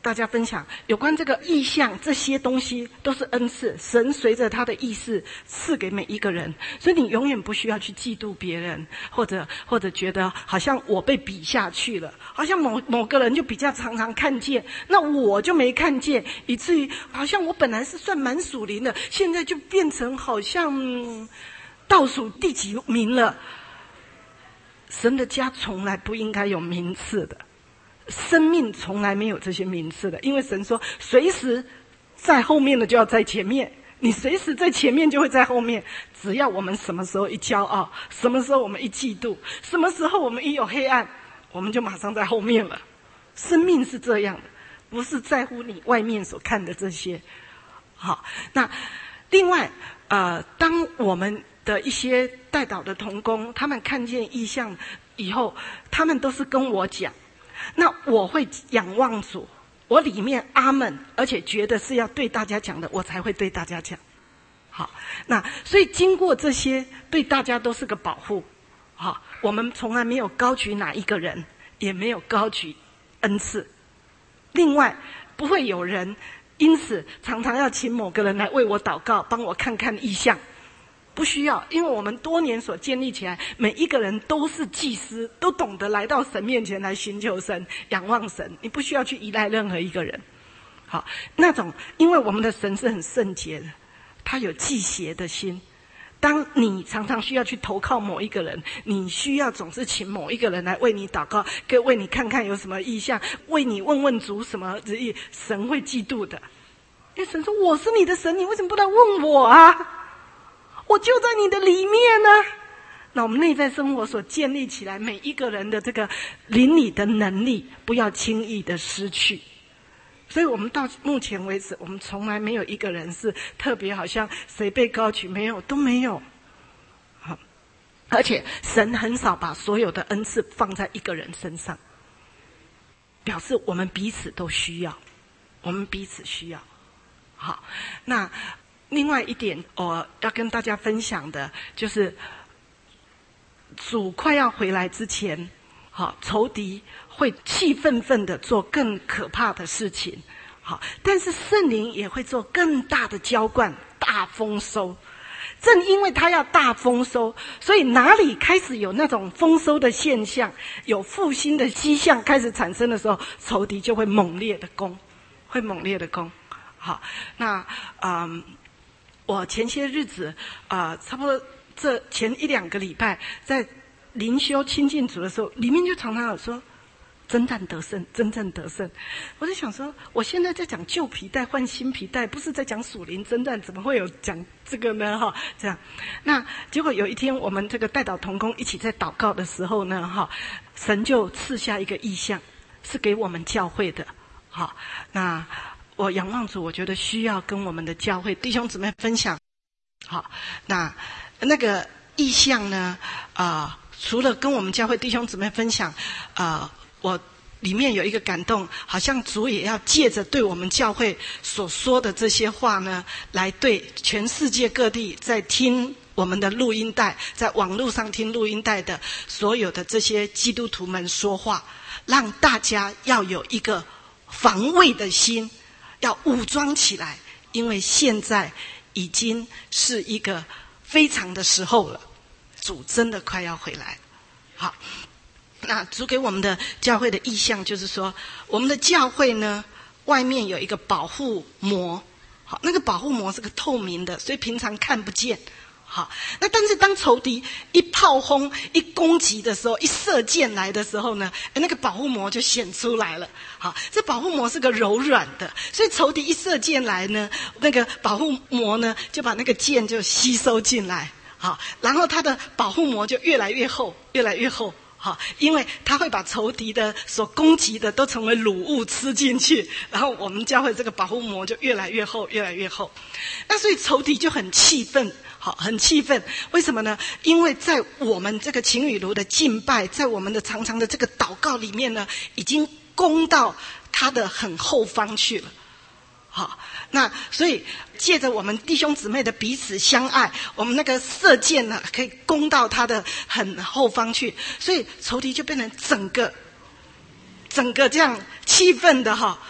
大家分享有关这个意象，这些东西都是恩赐，神随着他的意思赐给每一个人，所以你永远不需要去嫉妒别人，或者或者觉得好像我被比下去了，好像某某个人就比较常常看见，那我就没看见，以至于好像我本来是算蛮属灵的，现在就变成好像、嗯、倒数第几名了。神的家从来不应该有名次的，生命从来没有这些名次的，因为神说随时在后面的就要在前面，你随时在前面就会在后面，只要我们什么时候一骄傲，什么时候我们一嫉妒，什么时候我们一有黑暗，我们就马上在后面了。生命是这样的，不是在乎你外面所看的这些。好，那另外呃，当我们的一些代祷的同工，他们看见异象以后，他们都是跟我讲，那我会仰望主，我里面阿们，而且觉得是要对大家讲的，我才会对大家讲。好，那所以经过这些，对大家都是个保护。好，我们从来没有高举哪一个人，也没有高举恩赐。另外，不会有人因此常常要请某个人来为我祷告，帮我看看异象。不需要，因为我们多年所建立起来，每一个人都是祭司，都懂得来到神面前来寻求神、仰望神，你不需要去依赖任何一个人。好，那种因为我们的神是很圣洁的，他有忌邪的心。当你常常需要去投靠某一个人，你需要总是请某一个人来为你祷告，跟为你看看有什么异象，为你问问主什么旨意，神会嫉妒的。因为神说我是你的神，你为什么不来问我啊？我就在你的里面呢、啊。那我们内在生活所建立起来，每一个人的这个邻里的能力，不要轻易的失去。所以我们到目前为止，我们从来没有一个人是特别好像谁被高举，没有，都没有。好，而且神很少把所有的恩赐放在一个人身上，表示我们彼此都需要，我们彼此需要。好，那另外一点我要跟大家分享的就是主快要回来之前，好，仇敌会气愤愤的做更可怕的事情，好，但是圣灵也会做更大的浇灌，大丰收。正因为他要大丰收，所以哪里开始有那种丰收的现象，有复兴的迹象开始产生的时候，仇敌就会猛烈的攻，会猛烈的攻。好，那嗯。我前些日子啊、呃，差不多这前一两个礼拜，在灵修亲近主的时候，里面就常常有说征战得胜，征战得胜。我就想说，我现在在讲旧皮带换新皮带，不是在讲属灵征战，怎么会有讲这个呢？哈，这样。那结果有一天，我们这个代祷同工一起在祷告的时候呢，哈，神就赐下一个异象，是给我们教会的。好，那我仰望主，我觉得需要跟我们的教会弟兄姊妹分享。好，那那个意象呢，啊、呃，除了跟我们教会弟兄姊妹分享，啊、呃，我里面有一个感动，好像主也要借着对我们教会所说的这些话呢，来对全世界各地在听我们的录音带，在网络上听录音带的所有的这些基督徒们说话，让大家要有一个防卫的心，要武装起来，因为现在已经是一个非常的时候了，主真的快要回来。好，那主给我们的教会的意象就是说，我们的教会呢，外面有一个保护膜，好，那个保护膜是个透明的，所以平常看不见。好，那但是当仇敌一炮轰、一攻击的时候，一射箭来的时候呢，那个保护膜就显出来了。好，这保护膜是个柔软的，所以仇敌一射箭来呢，那个保护膜呢就把那个箭就吸收进来。好，然后它的保护膜就越来越厚，越来越厚。好，因为它会把仇敌的所攻击的都成为掳物吃进去，然后我们教会这个保护膜就越来越厚，越来越厚。那所以仇敌就很气愤。好，很气愤，为什么呢？因为在我们这个晴雨炉的敬拜，在我们的常常的这个祷告里面呢，已经攻到他的很后方去了。好，那所以借着我们弟兄姊妹的彼此相爱，我们那个射箭呢，可以攻到他的很后方去，所以仇敌就变成整个整个这样气愤的哈，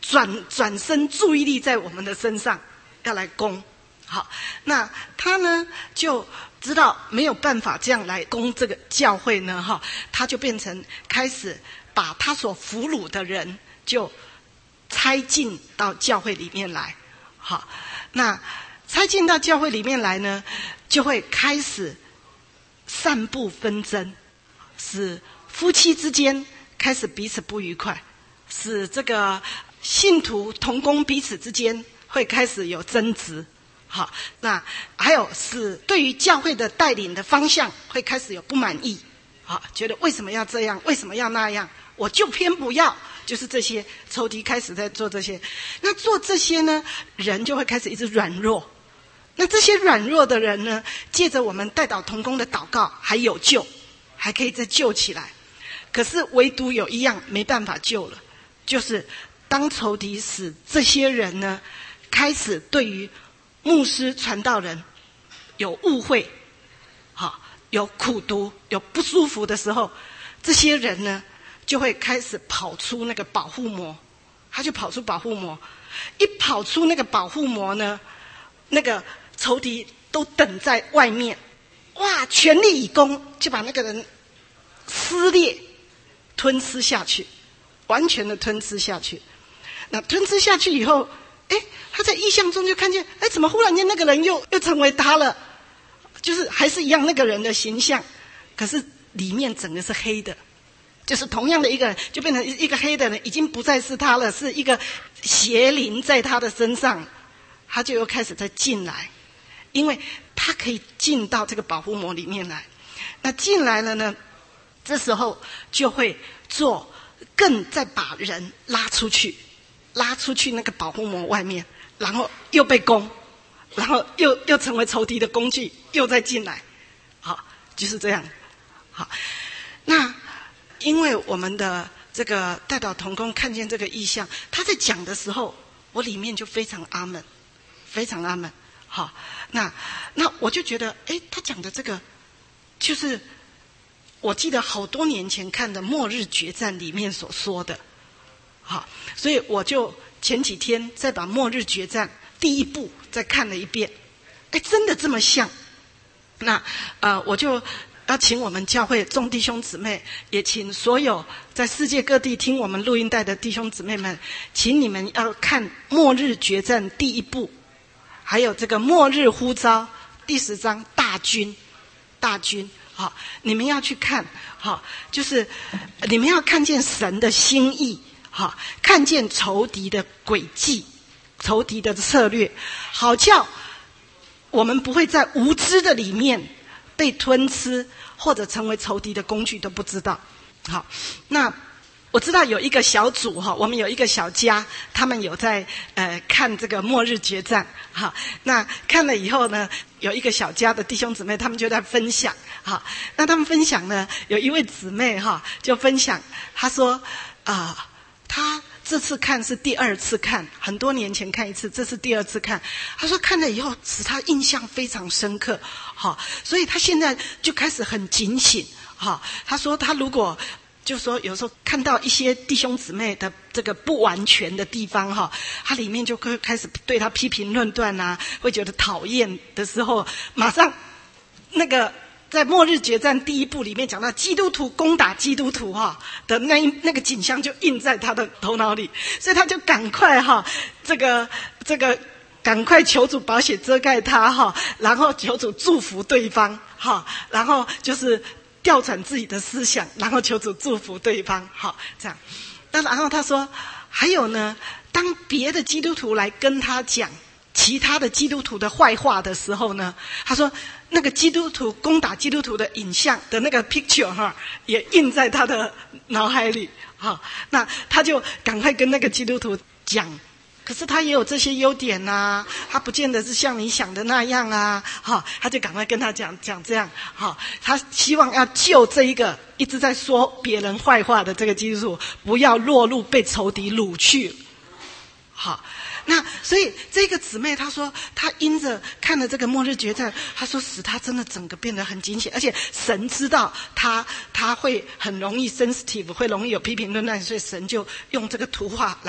转转身注意力在我们的身上，要来攻。好，那他呢就知道没有办法这样来攻这个教会呢，哈，他就变成开始把他所俘虏的人就拆进到教会里面来。好，那拆进到教会里面来呢，就会开始散布纷争，使夫妻之间开始彼此不愉快，使这个信徒同工彼此之间会开始有争执。好，那还有是对于教会的带领的方向会开始有不满意，好，觉得为什么要这样，为什么要那样，我就偏不要，就是这些仇敌开始在做这些。那做这些呢，人就会开始一直软弱。那这些软弱的人呢，借着我们代祷同工的祷告还有救，还可以再救起来。可是唯独有一样没办法救了，就是当仇敌使这些人呢开始对于牧师传道人有误会，好，有苦毒，有不舒服的时候，这些人呢就会开始跑出那个保护膜，他就跑出保护膜，一跑出那个保护膜呢，那个仇敌都等在外面，哇，全力以攻，就把那个人撕裂吞吃下去，完全的吞吃下去。那吞吃下去以后，哎，他在意象中就看见，哎，怎么忽然间那个人又又成为他了？就是还是一样那个人的形象，可是里面整个是黑的，就是同样的一个人，就变成一个黑的人，已经不再是他了，是一个邪灵在他的身上，他就又开始再进来，因为他可以进到这个保护膜里面来。那进来了呢，这时候就会做更再把人拉出去。拉出去那个保护膜外面，然后又被攻，然后又又成为仇敌的工具，又再进来，好，就是这样。好，那因为我们的这个代祷同工看见这个异象，他在讲的时候，我里面就非常阿们，非常阿们。好，那那我就觉得，哎，他讲的这个，就是我记得好多年前看的《末日决战》里面所说的。好，所以我就前几天再把《末日决战》第一部再看了一遍，哎，真的这么像。那呃，我就要请我们教会众弟兄姊妹，也请所有在世界各地听我们录音带的弟兄姊妹们，请你们要看《末日决战》第一部，还有这个《末日呼召》第十章大军，大军。好，你们要去看，好，就是你们要看见神的心意。好，看见仇敌的诡计，仇敌的策略，好叫我们不会在无知的里面被吞吃，或者成为仇敌的工具都不知道。好，那我知道有一个小组哈，我们有一个小家，他们有在呃看这个末日决战。好，那看了以后呢，有一个小家的弟兄姊妹，他们就在分享。好，那他们分享呢，有一位姊妹哈就分享，她说啊。呃他这次看是第二次看，很多年前看一次，这是第二次看。他说看了以后使他印象非常深刻，好，所以他现在就开始很警醒，好，他说他如果就说有时候看到一些弟兄姊妹的这个不完全的地方哈，他里面就会开始对他批评论断啊，会觉得讨厌的时候，马上那个。在末日决战第一部里面讲到基督徒攻打基督徒哈的那一那个景象就印在他的头脑里，所以他就赶快哈这个这个赶快求主宝血遮盖他哈，然后求主祝福对方哈，然后就是调转自己的思想，然后求主祝福对方，好这样。那然后他说还有呢，当别的基督徒来跟他讲其他的基督徒的坏话的时候呢，他说那个基督徒攻打基督徒的影像的那个 picture 哈，也印在他的脑海里。好，那他就赶快跟那个基督徒讲，可是他也有这些优点啊，他不见得是像你想的那样啊。好，他就赶快跟他讲讲这样。好，他希望要救这一个一直在说别人坏话的这个基督徒，不要落入被仇敌掳去。好。那所以这个姊妹她说她因着看了这个末日决战，她说使她真的整个变得很惊险，而且神知道她她会很容易 sensitive， 会容易有批评论断，所以神就用这个图画来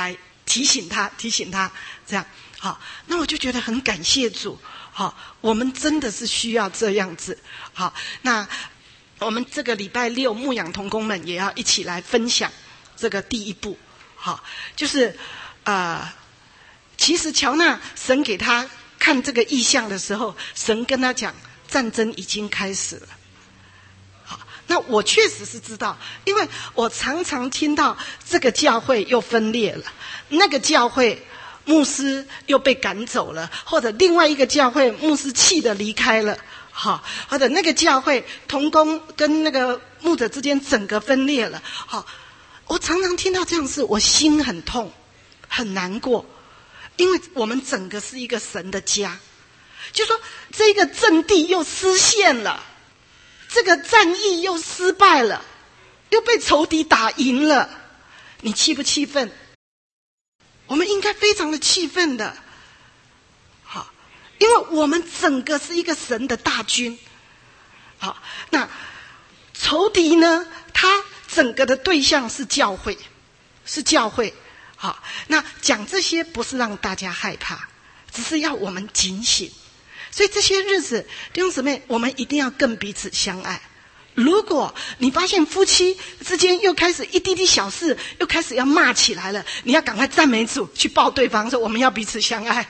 提醒他，提醒他，这样好。那我就觉得很感谢主，好，我们真的是需要这样子。好，那我们这个礼拜六牧养同工们也要一起来分享这个第一步。好，就是呃，其实乔纳神给他看这个异象的时候，神跟他讲，战争已经开始了。好，那我确实是知道，因为我常常听到这个教会又分裂了，那个教会牧师又被赶走了，或者另外一个教会牧师气得离开了，好，或者那个教会同工跟那个牧者之间整个分裂了。好，我常常听到这样的事，我心很痛，很难过，因为我们整个是一个神的家，就说这个阵地又失陷了，这个战役又失败了，又被仇敌打赢了，你气不气愤？我们应该非常的气愤的。好，因为我们整个是一个神的大军。好，那仇敌呢，他整个的对象是教会，是教会。好，那讲这些不是让大家害怕，只是要我们警醒。所以这些日子，弟兄姊妹，我们一定要更彼此相爱。如果你发现夫妻之间又开始一滴滴小事又开始要骂起来了，你要赶快赞美主，去抱对方说我们要彼此相爱。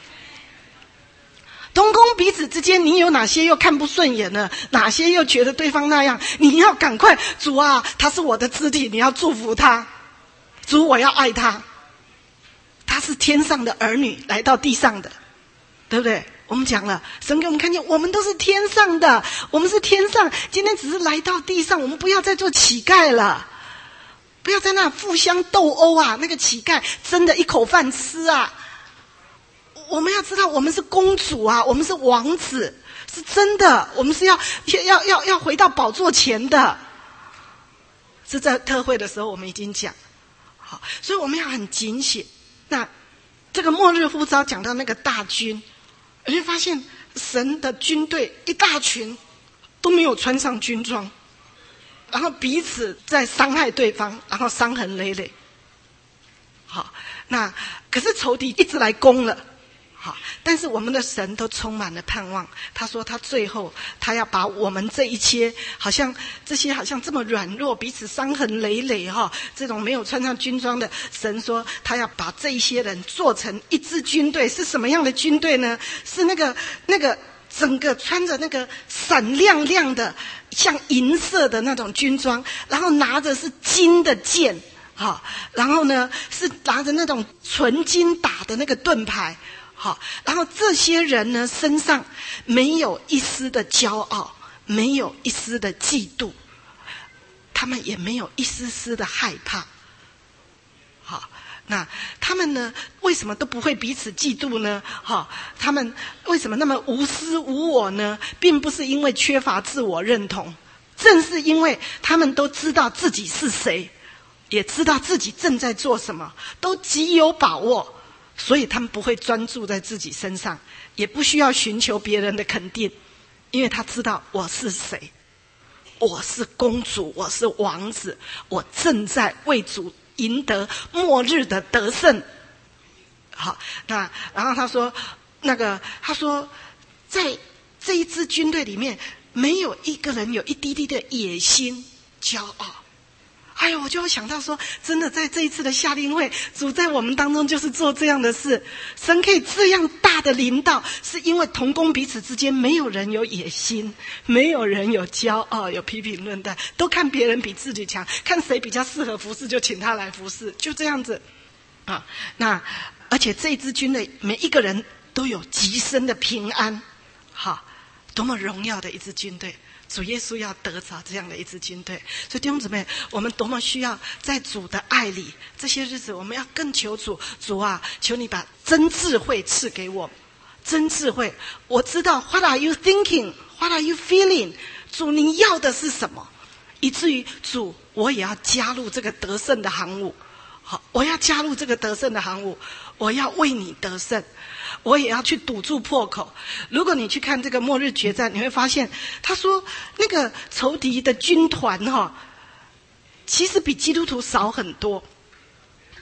同工彼此之间，你有哪些又看不顺眼了，哪些又觉得对方那样，你要赶快，主啊，他是我的肢体，你要祝福他，主我要爱他，他是天上的儿女来到地上的，对不对？我们讲了，神给我们看见，我们都是天上的，我们是天上，今天只是来到地上，我们不要再做乞丐了，不要在那互相斗殴啊！那个乞丐真的一口饭吃啊！我们要知道，我们是公主啊，我们是王子，是真的，我们是要要要要回到宝座前的。是在特会的时候，我们已经讲，好，所以我们要很警醒。那这个末日呼召讲到那个大军。你会发现神的军队一大群都没有穿上军装，然后彼此在伤害对方，然后伤痕累累。好，那可是仇敌一直来攻了，好，但是我们的神都充满了盼望。他说他最后他要把我们这一些好像这些好像这么软弱彼此伤痕累累哈，这种没有穿上军装的，神说他要把这一些人做成一支军队。是什么样的军队呢？是那个那个整个穿着那个闪亮亮的像银色的那种军装，然后拿着是金的剑，好，然后呢是拿着那种纯金打的那个盾牌。好，然后这些人呢，身上没有一丝的骄傲，没有一丝的嫉妒，他们也没有一丝丝的害怕。好，那他们呢，为什么都不会彼此嫉妒呢？好，他们为什么那么无私无我呢？并不是因为缺乏自我认同，正是因为他们都知道自己是谁，也知道自己正在做什么，都极有把握。所以他们不会专注在自己身上，也不需要寻求别人的肯定，因为他知道我是谁，我是公主，我是王子，我正在为主赢得末日的得胜。好，那然后他说，那个他说，在这一支军队里面，没有一个人有一滴滴的野心、骄傲。哎呦，我就会想到说，真的在这一次的夏令会，主在我们当中就是做这样的事。神可以这样大的领导，是因为同工彼此之间没有人有野心，没有人有骄傲，有批评论断，都看别人比自己强，看谁比较适合服侍就请他来服侍，就这样子啊。那而且这一支军队每一个人都有极深的平安，好，多么荣耀的一支军队。主耶稣要得着这样的一支军队，所以弟兄姊妹，我们多么需要在主的爱里，这些日子我们要更求主，主啊，求你把真智慧赐给我，真智慧。我知道 What are you thinking? What are you feeling? 主你要的是什么？以至于主，我也要加入这个得胜的行伍。好，我要加入这个得胜的行伍，我要为你得胜。我也要去堵住破口。如果你去看这个末日决战，你会发现他说那个仇敌的军团哈、哦，其实比基督徒少很多。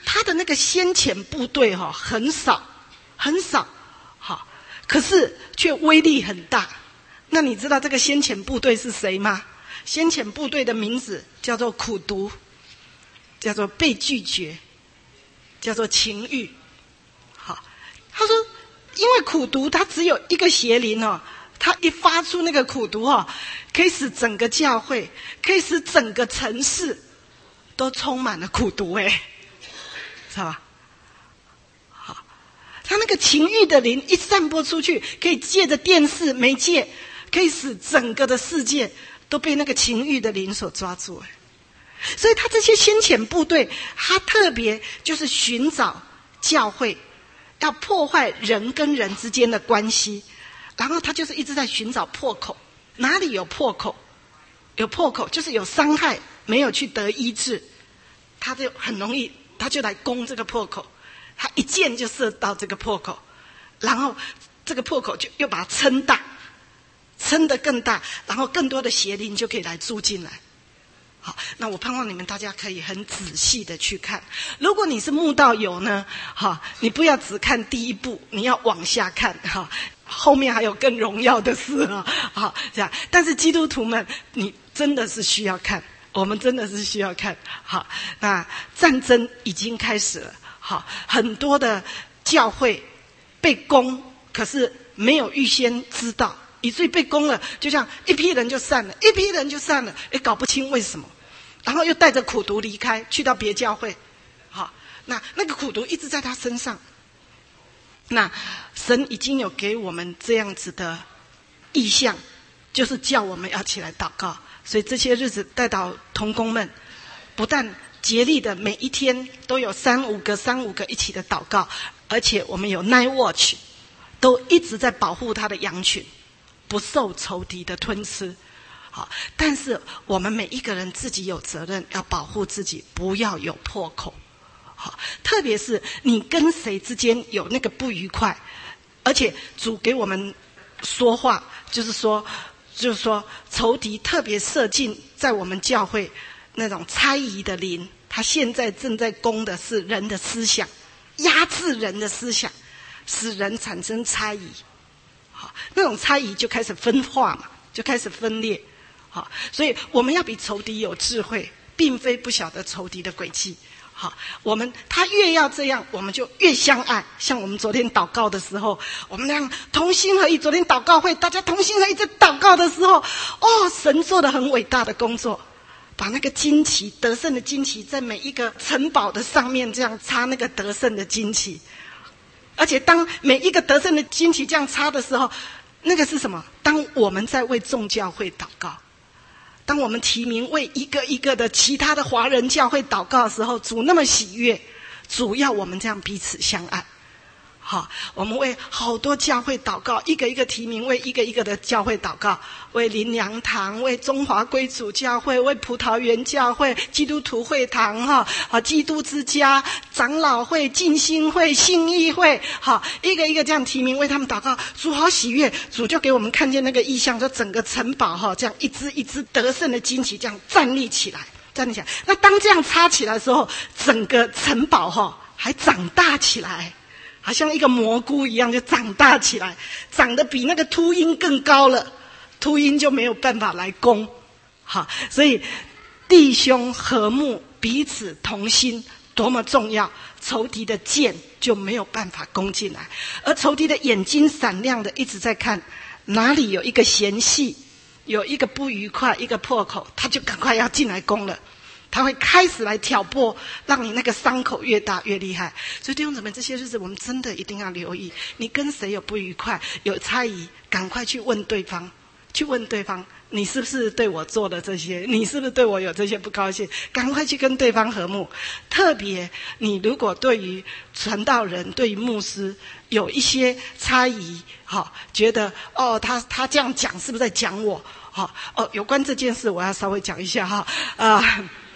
他的那个先遣部队哈、哦、很少很少，好，可是却威力很大。那你知道这个先遣部队是谁吗？先遣部队的名字叫做苦毒，叫做被拒绝，叫做情欲。好，他说因为苦毒它只有一个邪灵哦，他一发出那个苦毒哦，可以使整个教会，可以使整个城市都充满了苦毒，哎，知道吧？好，他那个情欲的灵一散播出去，可以借着电视媒介，可以使整个的世界都被那个情欲的灵所抓住，哎，所以他这些先遣部队，他特别就是寻找教会，要破坏人跟人之间的关系。然后他就是一直在寻找破口，哪里有破口？有破口就是有伤害没有去得医治，他就很容易，他就来攻这个破口，他一箭就射到这个破口，然后这个破口就又把它撑大，撑得更大，然后更多的邪灵就可以来住进来。好，那我盼望你们大家可以很仔细的去看。如果你是慕道友呢，好，你不要只看第一步，你要往下看，哈，后面还有更荣耀的事啊，好，这样。但是基督徒们，你真的是需要看，我们真的是需要看。好，那战争已经开始了，好，很多的教会被攻，可是没有预先知道。以至于被攻了，就像一批人就散了，一批人就散了，也搞不清为什么，然后又带着苦毒离开，去到别教会，好，那那个苦毒一直在他身上。那神已经有给我们这样子的意向，就是叫我们要起来祷告。所以这些日子代祷同工们，不但竭力的每一天都有三五个、三五个一起的祷告，而且我们有 night watch， 都一直在保护他的羊群。不受仇敌的吞吃，好，但是我们每一个人自己有责任要保护自己，不要有破口，好，特别是你跟谁之间有那个不愉快，而且主给我们说话，就是说，就是说仇敌特别射进在我们教会那种猜疑的灵，他现在正在攻的是人的思想，压制人的思想，使人产生猜疑。好，那种猜疑就开始分化嘛，就开始分裂。好，所以我们要比仇敌有智慧，并非不晓得仇敌的诡计。好，我们他越要这样，我们就越相爱。像我们昨天祷告的时候，我们那样同心合意。昨天祷告会，大家同心合意在祷告的时候，哦，神做了很伟大的工作，把那个旌旗，得胜的旌旗，在每一个城堡的上面这样插那个得胜的旌旗。而且当每一个得胜的旌旗这样插的时候，那个是什么？当我们在为众教会祷告，当我们提名为一个一个的其他的华人教会祷告的时候，主那么喜悦，主要我们这样彼此相爱。好，我们为好多教会祷告，一个一个提名为一个一个的教会祷告，为灵粮堂，为中华归主教会，为葡萄园教会，基督徒会堂哈，啊，基督之家长老会、浸信会、信义会，好，一个一个这样提名为他们祷告。主好喜悦，主就给我们看见那个异象，就整个城堡哈，这样一支一支得胜的旌旗这样站立起来，站立起来。那当这样插起来的时候，整个城堡哈还长大起来。好像一个蘑菇一样就长大起来，长得比那个秃鹰更高了，秃鹰就没有办法来攻。好，所以弟兄和睦，彼此同心多么重要，仇敌的箭就没有办法攻进来，而仇敌的眼睛闪亮的一直在看哪里有一个嫌隙，有一个不愉快，一个破口，他就赶快要进来攻了，他会开始来挑拨，让你那个伤口越大越厉害。所以弟兄姊妹，这些日子我们真的一定要留意，你跟谁有不愉快，有猜疑，赶快去问对方，去问对方，你是不是对我做的这些，你是不是对我有这些不高兴，赶快去跟对方和睦。特别你如果对于传道人，对于牧师有一些猜疑，好，觉得哦他他这样讲是不是在讲我，好，哦有关这件事我要稍微讲一下哈啊。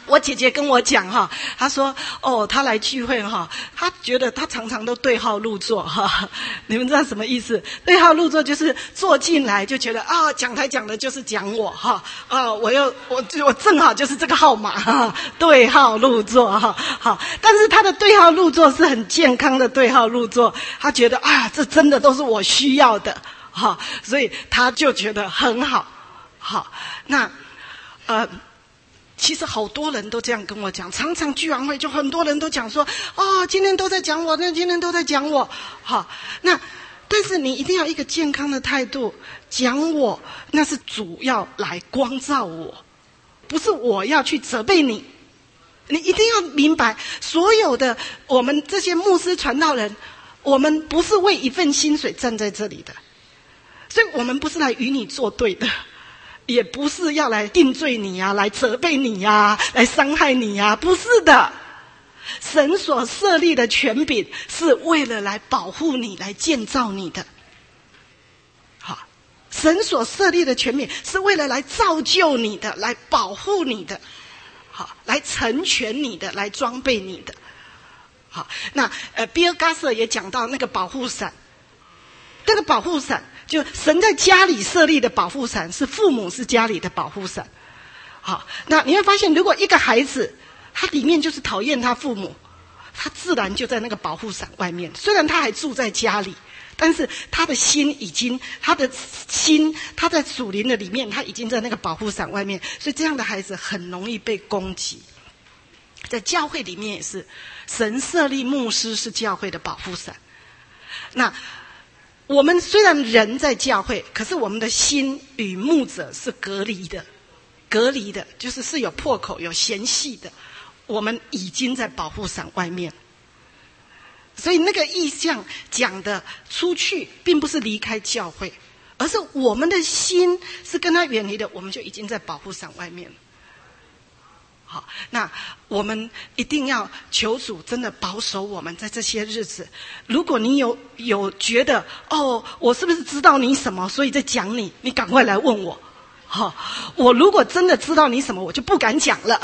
我姐姐跟我讲哈，她说哦，她来聚会哈，她觉得她常常都对号入座哈。你们知道什么意思？对号入座就是坐进来就觉得啊，讲台讲的就是讲我哈啊，我又我我正好就是这个号码哈，对号入座哈。好，但是她的对号入座是很健康的对号入座，她觉得啊，这真的都是我需要的哈，所以她就觉得很好。好，那呃。其实好多人都这样跟我讲，常常聚完会就很多人都讲说，哦，今天都在讲我，那今天都在讲我，好，那但是你一定要一个健康的态度，讲我那是主要来光照我，不是我要去责备你。你一定要明白，所有的我们这些牧师传道人，我们不是为一份薪水站在这里的，所以我们不是来与你作对的。也不是要来定罪你啊，来责备你啊，来伤害你啊，不是的。神所设立的权柄是为了来保护你，来建造你的。好，神所设立的权柄是为了来造就你的，来保护你的，好，来成全你的，来装备你的。好，那呃，比尔加瑟也讲到那个保护伞，这个保护伞。就神在家里设立的保护伞，是父母是家里的保护伞。好，那你会发现，如果一个孩子他里面就是讨厌他父母，他自然就在那个保护伞外面。虽然他还住在家里，但是他的心已经，他的心他在属灵的里面，他已经在那个保护伞外面。所以这样的孩子很容易被攻击。在教会里面也是，神设立牧师是教会的保护伞。那我们虽然人在教会，可是我们的心与牧者是隔离的，隔离的，就是是有破口、有嫌隙的。我们已经在保护伞外面，所以那个意象讲的出去，并不是离开教会，而是我们的心是跟他远离的，我们就已经在保护伞外面了。好，那我们一定要求主真的保守我们在这些日子。如果你有有觉得哦，我是不是知道你什么，所以在讲你，你赶快来问我。好，我如果真的知道你什么，我就不敢讲了。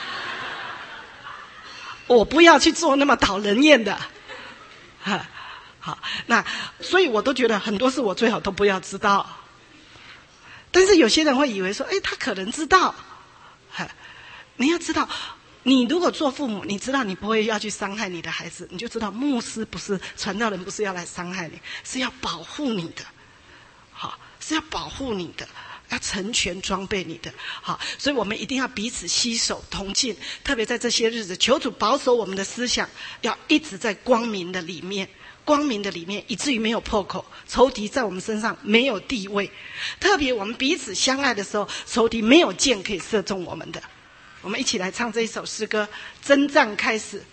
我不要去做那么讨人厌的。好，那所以我都觉得很多事我最好都不要知道。但是有些人会以为说，哎，他可能知道。你要知道，你如果做父母，你知道你不会要去伤害你的孩子，你就知道牧师不是传道人，不是要来伤害你，是要保护你的。好，是要保护你的，要成全装备你的。好，所以我们一定要彼此携手同进，特别在这些日子，求主保守我们的思想，要一直在光明的里面，光明的里面，以至于没有破口，仇敌在我们身上没有地位。特别我们彼此相爱的时候，仇敌没有箭可以射中我们的。我们一起来唱这一首诗歌，征战开始。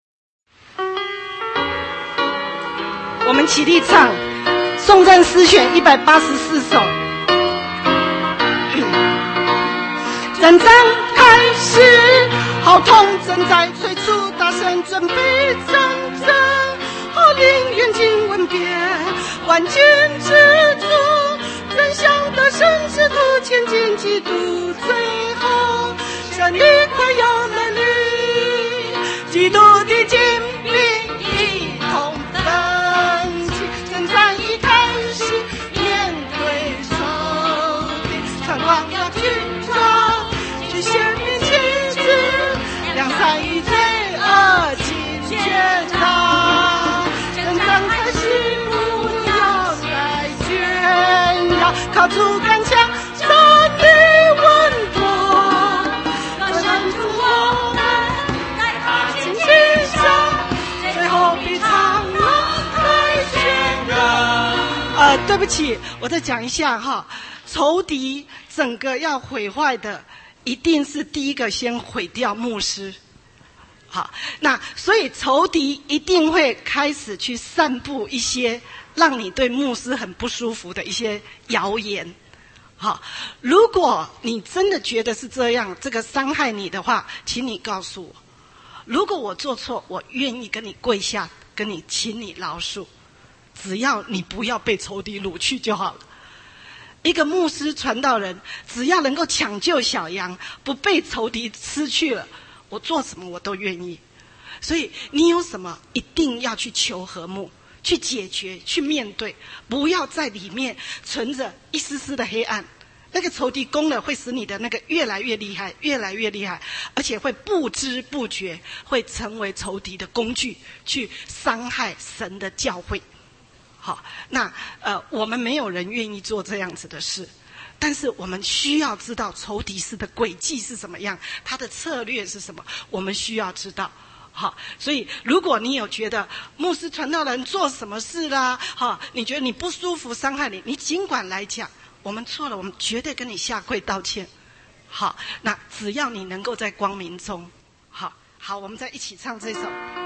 我们起立唱颂赞诗选一百八十四首。征战开始，号筒正在吹出，大声准备战争，号令远近闻别，万军之主，真相的神使徒前进基督最后。胜利快要来临，基督的精兵一同奋起，征战一开始，面对仇敌，传光要去抓，去显明旗帜，两三与罪恶尽决战，征战开始，不要再倦扰，靠出干枪，战力稳妥。呃，对不起，我再讲一下哈，仇敌整个要毁坏的，一定是第一个先毁掉牧师。好，那所以仇敌一定会开始去散布一些让你对牧师很不舒服的一些谣言。好，如果你真的觉得是这样，这个伤害你的话，请你告诉我。如果我做错，我愿意跟你跪下，跟你请你饶恕，只要你不要被仇敌掳去就好了。 一个牧师传道人，只要能够抢救小羊，不被仇敌吃去了，我做什么我都愿意。所以你有什么一定要去求和睦，去解决，去面对，不要在里面存着一丝丝的黑暗。那个仇敌攻了，会使你的那个越来越厉害，越来越厉害，而且会不知不觉会成为仇敌的工具，去伤害神的教会。好，那呃，我们没有人愿意做这样子的事，但是我们需要知道仇敌式的诡计是什么样，他的策略是什么，我们需要知道。好，所以如果你有觉得牧师传道人做什么事啦，好，你觉得你不舒服，伤害你，你尽管来讲，我们错了，我们绝对跟你下跪道歉。好，那只要你能够在光明中，好好，我们再一起唱这首。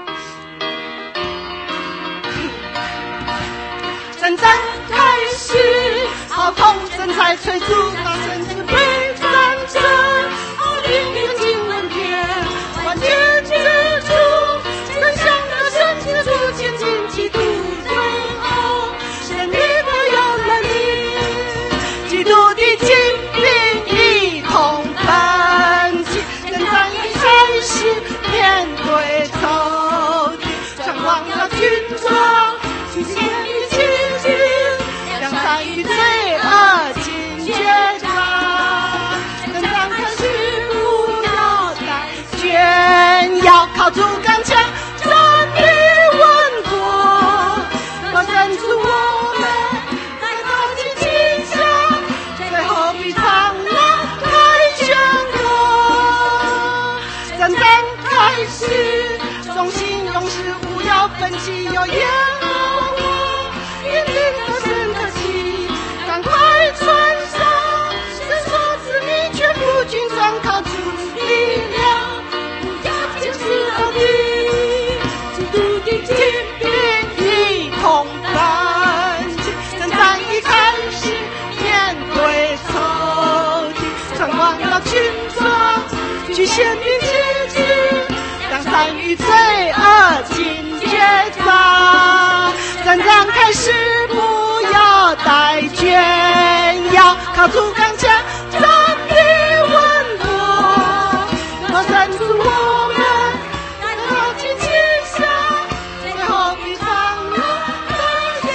战争开始，好痛声才催促那神之被战争，好灵灵经文篇，万劫之主，真相的神之主，前进基督最后，神的有能力，基督的精兵一同奔袭，征战一开始，面对仇敌，传望了军装，去见一起。两山与罪恶尽绝杀，征战开始不要再炫耀，靠主刚强站立稳妥，若神主我们在靠近旗下，最后必长拉开宣国。征战开始，忠心勇士不要分歧，有耶和华引领着神的旗，赶快穿上神所赐你全部军装，靠主力量，不要坚持而敌，基督的精兵一同奔袭，征战一开始，面对仇敌，穿光了军装，去显明旗帜，让善与罪恶尽绝杀。征战开始，不要再炫耀，靠主刚强站立稳妥，若神主我们在靠近旗下，最后必长拉开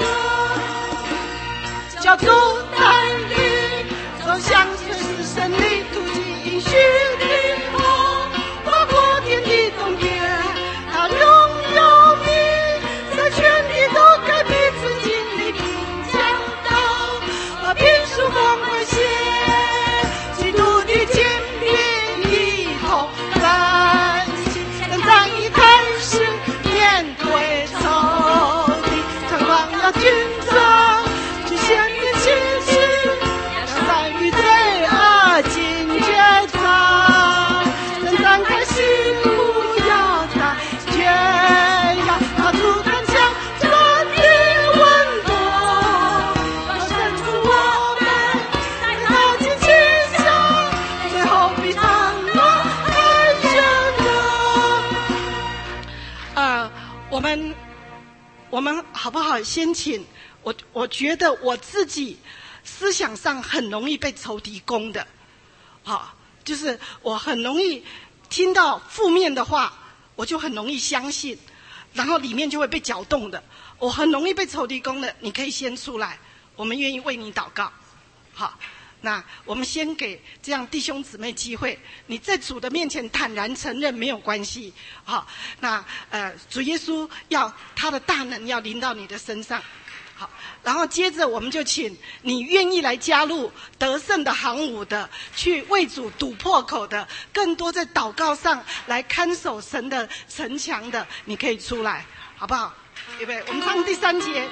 宣国。叫主带领，走向随时胜利途径，应许的梦，跨过天地中间，他拥有你，在全地都该彼此经历并讲道，和平曙光会现，基督的精兵一同奔袭，征战一开始，面对仇敌，穿光了军装，去显明旗帜，让善与罪恶尽绝杀。征战开始，不要再炫耀，靠主刚强站立稳妥，若神主我们在靠近旗下，最后必长拉开宣国。呃，我们我们好不好？先请我，我觉得我自己思想上很容易被仇敌攻的，好，就是我很容易听到负面的话，我就很容易相信，然后里面就会被搅动的。我很容易被仇敌攻的，你可以先出来，我们愿意为你祷告。好，那我们先给这样弟兄姊妹机会，你在主的面前坦然承认没有关系。好，那呃，主耶稣要他的大能要临到你的身上。好，然后接着我们就请你愿意来加入得胜的行伍的，去为主堵破口的，更多在祷告上来看守神的城墙的，你可以出来，好不好？预备，我们唱第三节。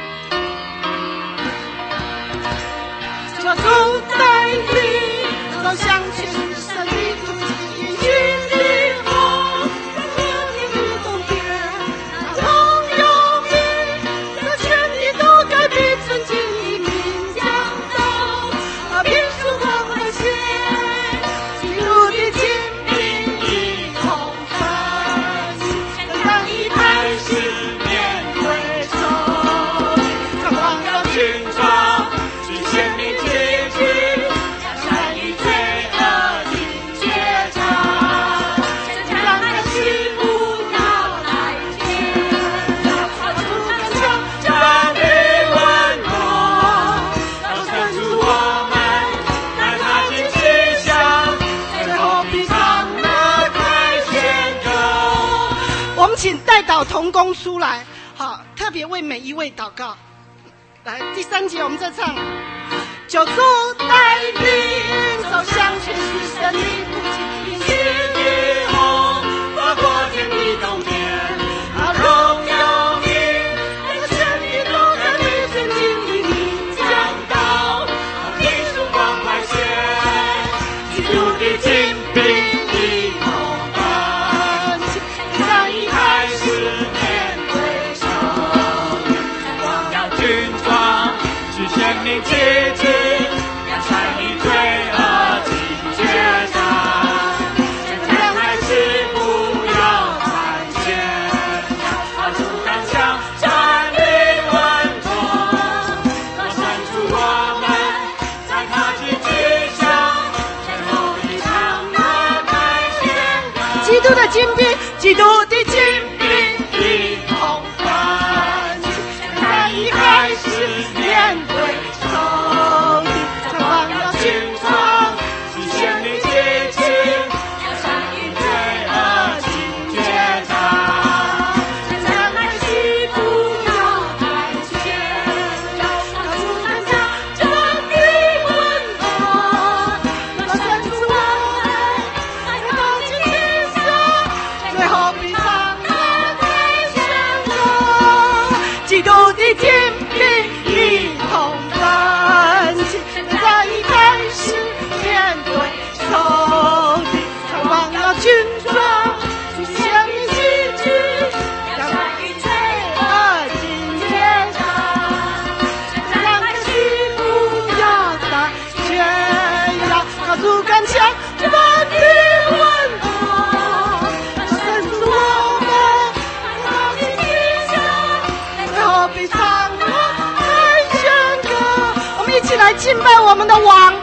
求主带领，走向全是胜利途径，应许的梦，在和平的中间，那朋友们在全地都该彼此经历并讲道，和平曙光会现，基督的精兵一同奔袭，征战一开始，面对仇敌，穿光了军装，去显明请代祷同工出来，好，特别为每一位祷告。来，第三节我们再唱。救主带领走向全是神的不仅新以后划过天地东边，啊，荣耀你，那个神的路在你圣经里你讲道，啊，你曙光快现，基督的精兵一同奔，让一开始面对仇敌，光耀军装，去显明奇迹。 基督的精兵，基督的精兵一同奔，在一开始面对仇敌，在光耀军装，去显明奇迹，要上与罪恶尽决战，在那西不要胆怯，要告诉大家这的温暖，那神主我们在靠近天上，最后必唱那太深歌，基督的精兵一同奔进，在一开始面对仇敌，在光耀军装，去显明奇迹，要上与罪恶尽决战，让那西不要胆怯，要靠主刚强这的温暖，神主我们靠近天下，最后必唱那太宣歌。我们一起来敬拜我们的王。